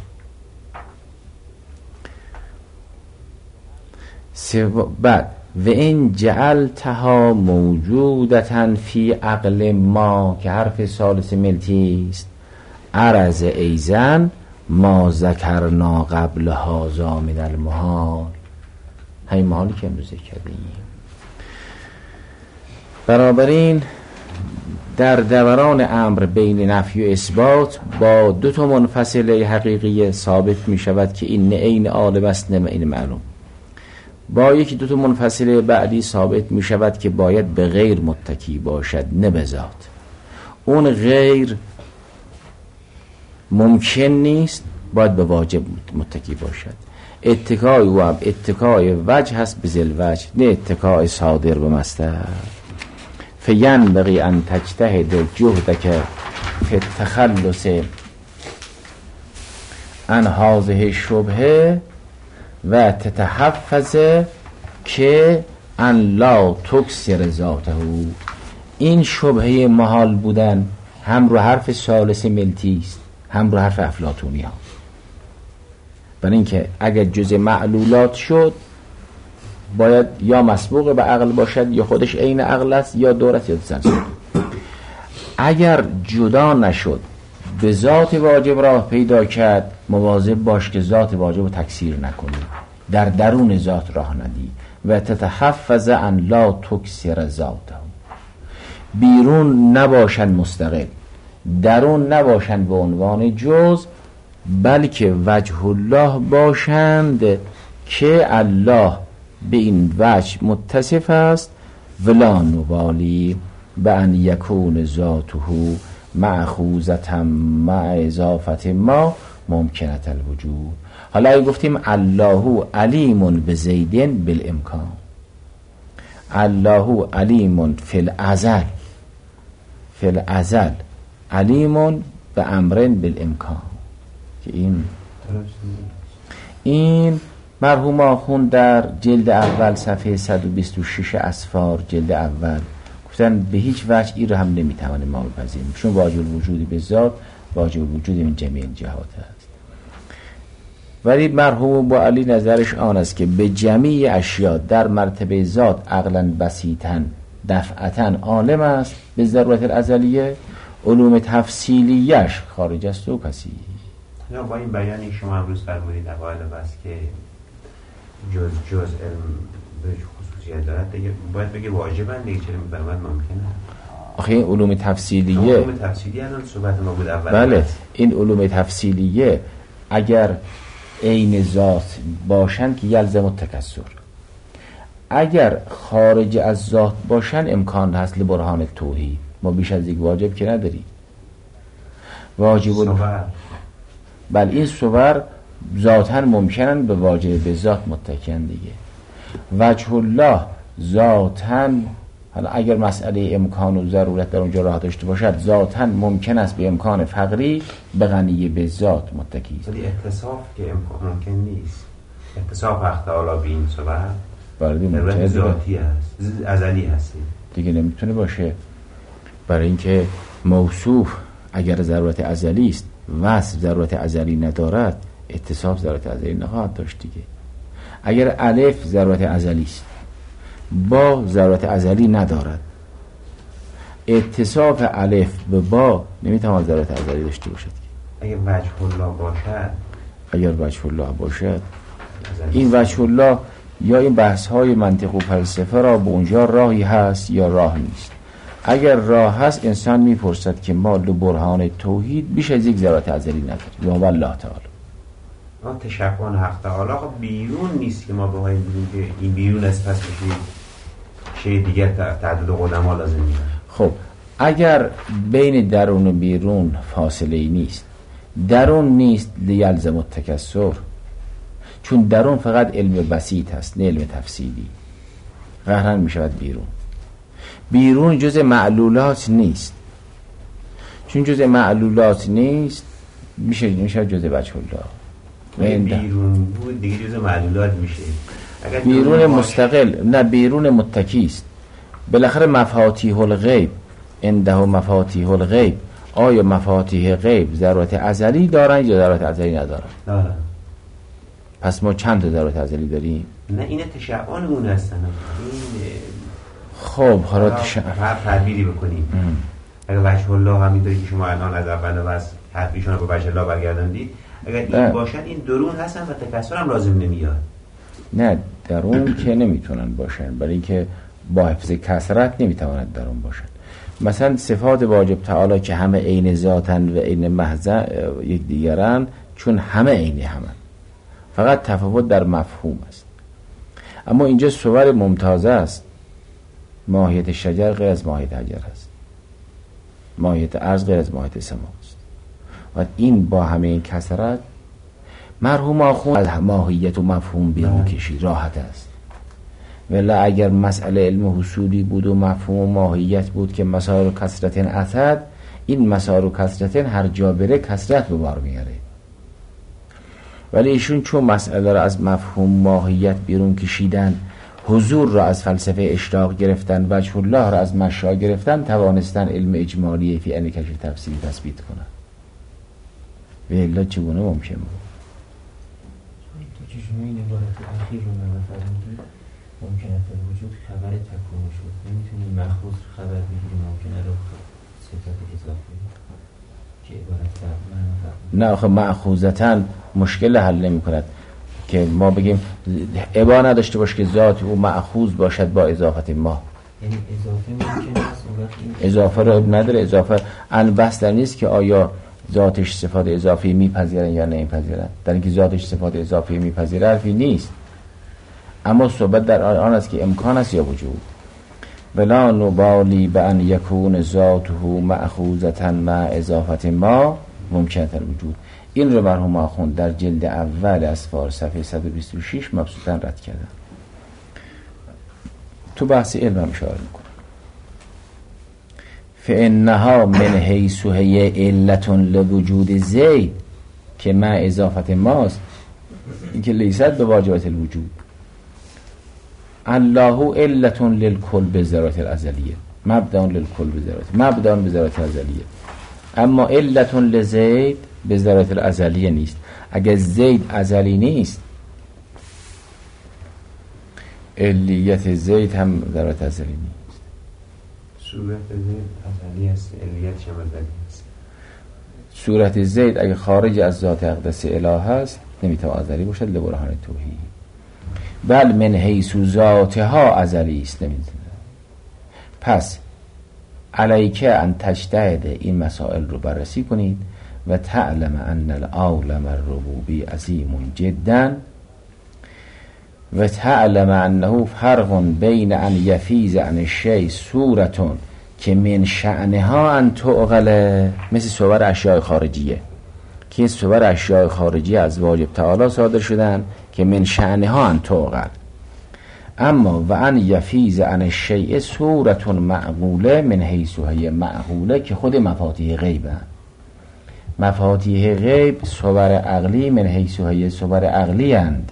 بعد و این جعلتها موجودتن فی عقل ما که حرف ثالث ملتی است، عرض ایزن ما ذکرنا قبل هذا من المحال، همین محالی که امروز کردیم. بنابراین در دوران امر بین نفی و اثبات با دو تا منفصله حقیقی ثابت می شود که این نه عین عالم است نه عین معلوم. با یکی دو تا منفصله بعدی ثابت می شود که باید به غیر متکی باشد نه به ذات. اون غیر ممکن نیست، باید به واجب متکی باشد. اتکای او هم اتکای وجه هست به ذل وجه، نه اتکای صادر به مصدر. فینبغی ان تجتهد جهدک فی التخلص عن هذه الشبهه و تتحفظ که ان لا تکسر ذاته. این شبهه محال بودن هم رو حرف ثالث ملتی است هم رو حرف افلاطونی ها. برای اینکه اگر جزء معلولات شد باید یا مسبوق به عقل باشد یا خودش عین عقل است یا دورت یا تسلسل. اگر جدا نشد به ذات واجب را پیدا کرد، مواظب باش که ذات واجب رو تکثیر نکنی، در درون ذات راه ندی. و تتحفظ ان لا تکسر ذاته، بیرون نباشند مستقل، درون نباشند به عنوان جز، بلکه وجه الله باشند که الله به این وجه متصف است. ولا نبالی به ان یکون ذاته مأخوذة مع اضافت ما ممکنت الوجود. حالا اگه گفتیم الله علیم بزیدن بالامکان، الله علیم فی الازل، فی الازل علیم به امرن بالامکان، که این مرحوم آخون در جلد اول صفحه 126 اسفار جلد اول گفتن به هیچ وجه این رو هم نمیتوانیم ما بپذیریم، چون واجب الوجودی به ذات واجب الوجودی من جمیع جهات است. ولی مرحوم با علی نظرش آن است که به جمیع اشیاء در مرتبه ذات عقلا بسیطا دفعتا عالم است به ضرورت الازلیه، علوم تفصیلیش خارج است و کسی. یا با این بیانی شما امروز فرمودید اوایل بس که جز علم به خصوصیت دارد دیگه باید بگه واجبن دیگه، چرا میفرماید ممکنه؟ آخه این علوم تفصیلیه، علوم تفصیلی الان صحبت ما بود اول. بله این علوم تفصیلیه اگر عین ذات باشن که یلزم التکسر، اگر خارج از ذات باشن امکان هست لبرهان توحید. ما بیش از یک واجب که نداریم. واجب بل این صور ذاتاً ممکنن به واجب به ذات متکیان دیگه. وجه الله ذاتاً، حالا اگر مسئله امکان و ضرورت در اونجا راه داشته باشد، ذاتاً ممکن است به امکان فقری به غنی به ذات متکی است. ولی اتصاف که امکان ممکن نیست. اتصاف حق تعالی به این صور ضرورت ذاتی هست، ازلی هست دیگه، نمیتونه باشه. برای اینکه موصوف اگر ضرورت ازلی است، وصف ضرورت ازلی ندارد، اتصاف ضرورت ازلی نخواهد داشت دیگه. اگر الف ضرورت ازلی است با ضرورت ازلی ندارد، اتصاف الف به با نمیتواند ضرورت ازلی داشته باشد. اگر وجه الله باشد، اگر وجه الله باشد، این وجه الله یا این بحث های منطق و فلسفه را به اونجا راهی هست یا راه نیست. اگر راه هست انسان میپرسد که ما لبرهان توحید بیش از یک ضرورت ازلی نداریم یا والله تعالی. ما تشکن حق تعالی خب بیرون نیست که ما بخوایم بگیم که این بیرون است، پس بشید شیء دیگر تعدد قدما لازم میاد. خب اگر بین درون و بیرون فاصله ای نیست، درون نیست لیلزم التکسر، چون درون فقط علم بسیط هست نه علم تفصیلی، قهرن میشود بیرون. بیرون جز معلولات نیست، چون جزء معلولات نیست میشه جزء وجه الله. بیرون بود دیگه جزء معلولات میشه. بیرون مستقل نه، بیرون متکی است. بالاخره مفاتیح الغیب عنده مفاتیح الغیب، آیا مفاتیح غیب ذرات ازلی دارن یا ذرات ازلی ندارن؟ دارن. پس ما چند تا ذرات ازلی داریم؟ نه این تشعان اون هستن. خب حالا هر تعبیری بکنیم اگر وجه الله همینطوری که شما الان از اول و از حرفیشون رو به وجه الله برگرداندید، اگر این باشن این درون هستن و تکسر هم لازم نمیاد. نه درون که نمیتونن باشن، برای اینکه با حفظ کثرت نمیتوانند درون باشن. مثلا صفات واجب تعالی که همه عین ذاتن و عین محض یک دیگرن، چون همه عین همن، فقط تفاوت در مفهوم است. اما اینجا صور ممتازه است. ماهیت شجر غیر از ماهیت حجر است، ماهیت ارض غیر از ماهیت سما است. و این با همه این کثرت مرحوم آخوند از ماهیت و مفهوم بیرون کشید، راحت است. ولی اگر مسئله علم حصولی بود و مفهوم و ماهیت بود که مسائل و کثرت اتد، این مسائل و کثرت هر جا بره کثرت به بار میاره. ولی ایشون چون مسئله را از مفهوم ماهیت بیرون کشیدن، حضور را از فلسفه اشراق گرفتن، وجه الله را از مشا گرفتن، توانستن علم اجمالی فی عین کشف تفسیری تثبیت کنن. و الا چگونه ممکن بود؟ شما این عبارت اخیر رو فرمودید ممکنه در وجود خبر تکون شد، نمیتونیم مخصوص خبر بگیریم، ممکنه رو صفت اضافه که عبارت نه آخه مأخوذتاً مشکل حل نمی کند که ما بگیم عبا نداشته باشه که ذات او مأخوذ باشد با اضافت ما، یعنی اضافه ممکن است اضافه رو نداره. اضافه بحث در نیست که آیا ذاتش صفات اضافی میپذیرن یا نمیپذیرن. در اینکه ذاتش صفات اضافی میپذیره حرفی نیست، اما صحبت در آن است که امکان است یا وجود. ولا نبالی بان یکون ذاته مأخوذة مع اضافت ما ممکنه الوجود. این رو مرحوم آخوند در جلد اول اسفار صفحه 126 مبسوطاً رد کردن. تو بحث علم هم اشاره میکنه. فانها من حیث هی علت لوجود زید که مع اضافت ماست، این که لیست به واجبات الوجود. الله علت للکل به ذرات الازلیه، مبدا للکل به ذرات، مبدا به ذرات الازلیه. اما علت لزید به ذرات الازلیه نیست. اگر زید ازلی نیست، علیت زید هم ذرات ازلی نیست. صورت زید ازلی است، علیت شم ازلی است. صورت زید اگه خارج از ذات اقدس اله است نمیتونه ازلی باشد لبرهان توحید. بل من حیث ذاتها ازلی است نمیتونه. پس علیکه ان تجتهد این مسائل رو بررسی کنید و تعلم ان العالم الربوبی عظیم جدا و تعلم انه فرق بین ان یفیز عن الشیء صورتون که من شأنها ان تعقل، مثل صور اشیاء خارجیه که این صور اشیاء خارجیه از واجب تعالی صادر شدن که من شأنها ان تعقل. اما و ان یفیز عن الشیء صورتون معقوله من حیث هی معقوله که خود مفاتیح غیبه. مفاتیح غیب صور عقلی من حیث هی صور عقلی اند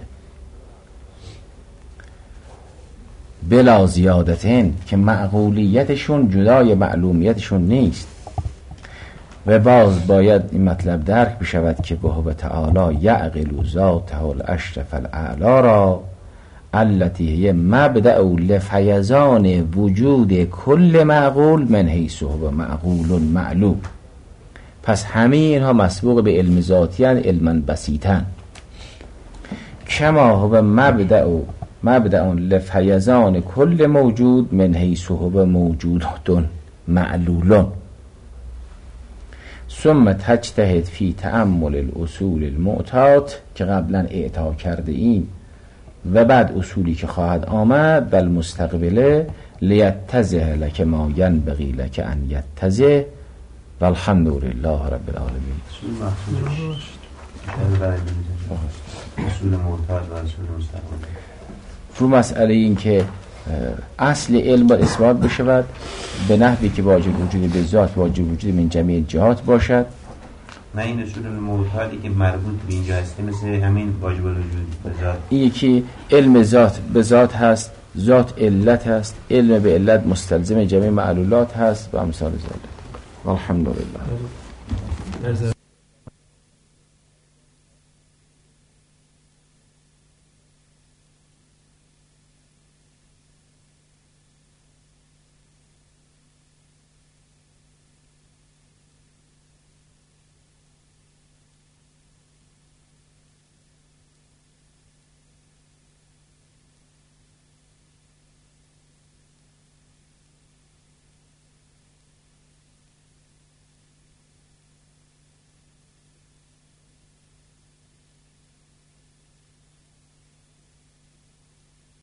بلا زیادتین که معقولیتشون جدای معلومیتشون نیست. و باز باید این مطلب درک بشود که به تعالی یعقل ذاته الاشرف الاعلی را التي هي مبدأ لفیضان وجود کل معقول من حیث هو معقول معلوم. پس همه اینها مسبوق به علم ذاتیان، علما بسیطن. کما هو مبدأ لفیضان کل موجود من حیث هو موجودون معلولون. ثم تجتهد فی تأمل الاصول المعتاد که قبلا اعطا کرده ایم و بعد اصولی که خواهد آمد بل مستقبله لیتزه لک ما ینبغی لک ان یتزه والحمد لله رب العالمین. اصول معتاد و اصول مستقبله رو مسئله این که اصل علم باید اثبات بشود به نحوی که واجب وجود به ذات واجب وجود من جمیع جهات باشد. نه این اصول المعتادی که مربوط به اینجا هستی مثل همین واجب الوجود به ذات، این یکی علم ذات به ذات هست، ذات علت هست، علم به علت مستلزم جمیع معلولات هست و امثال ذلك. والحمدلله.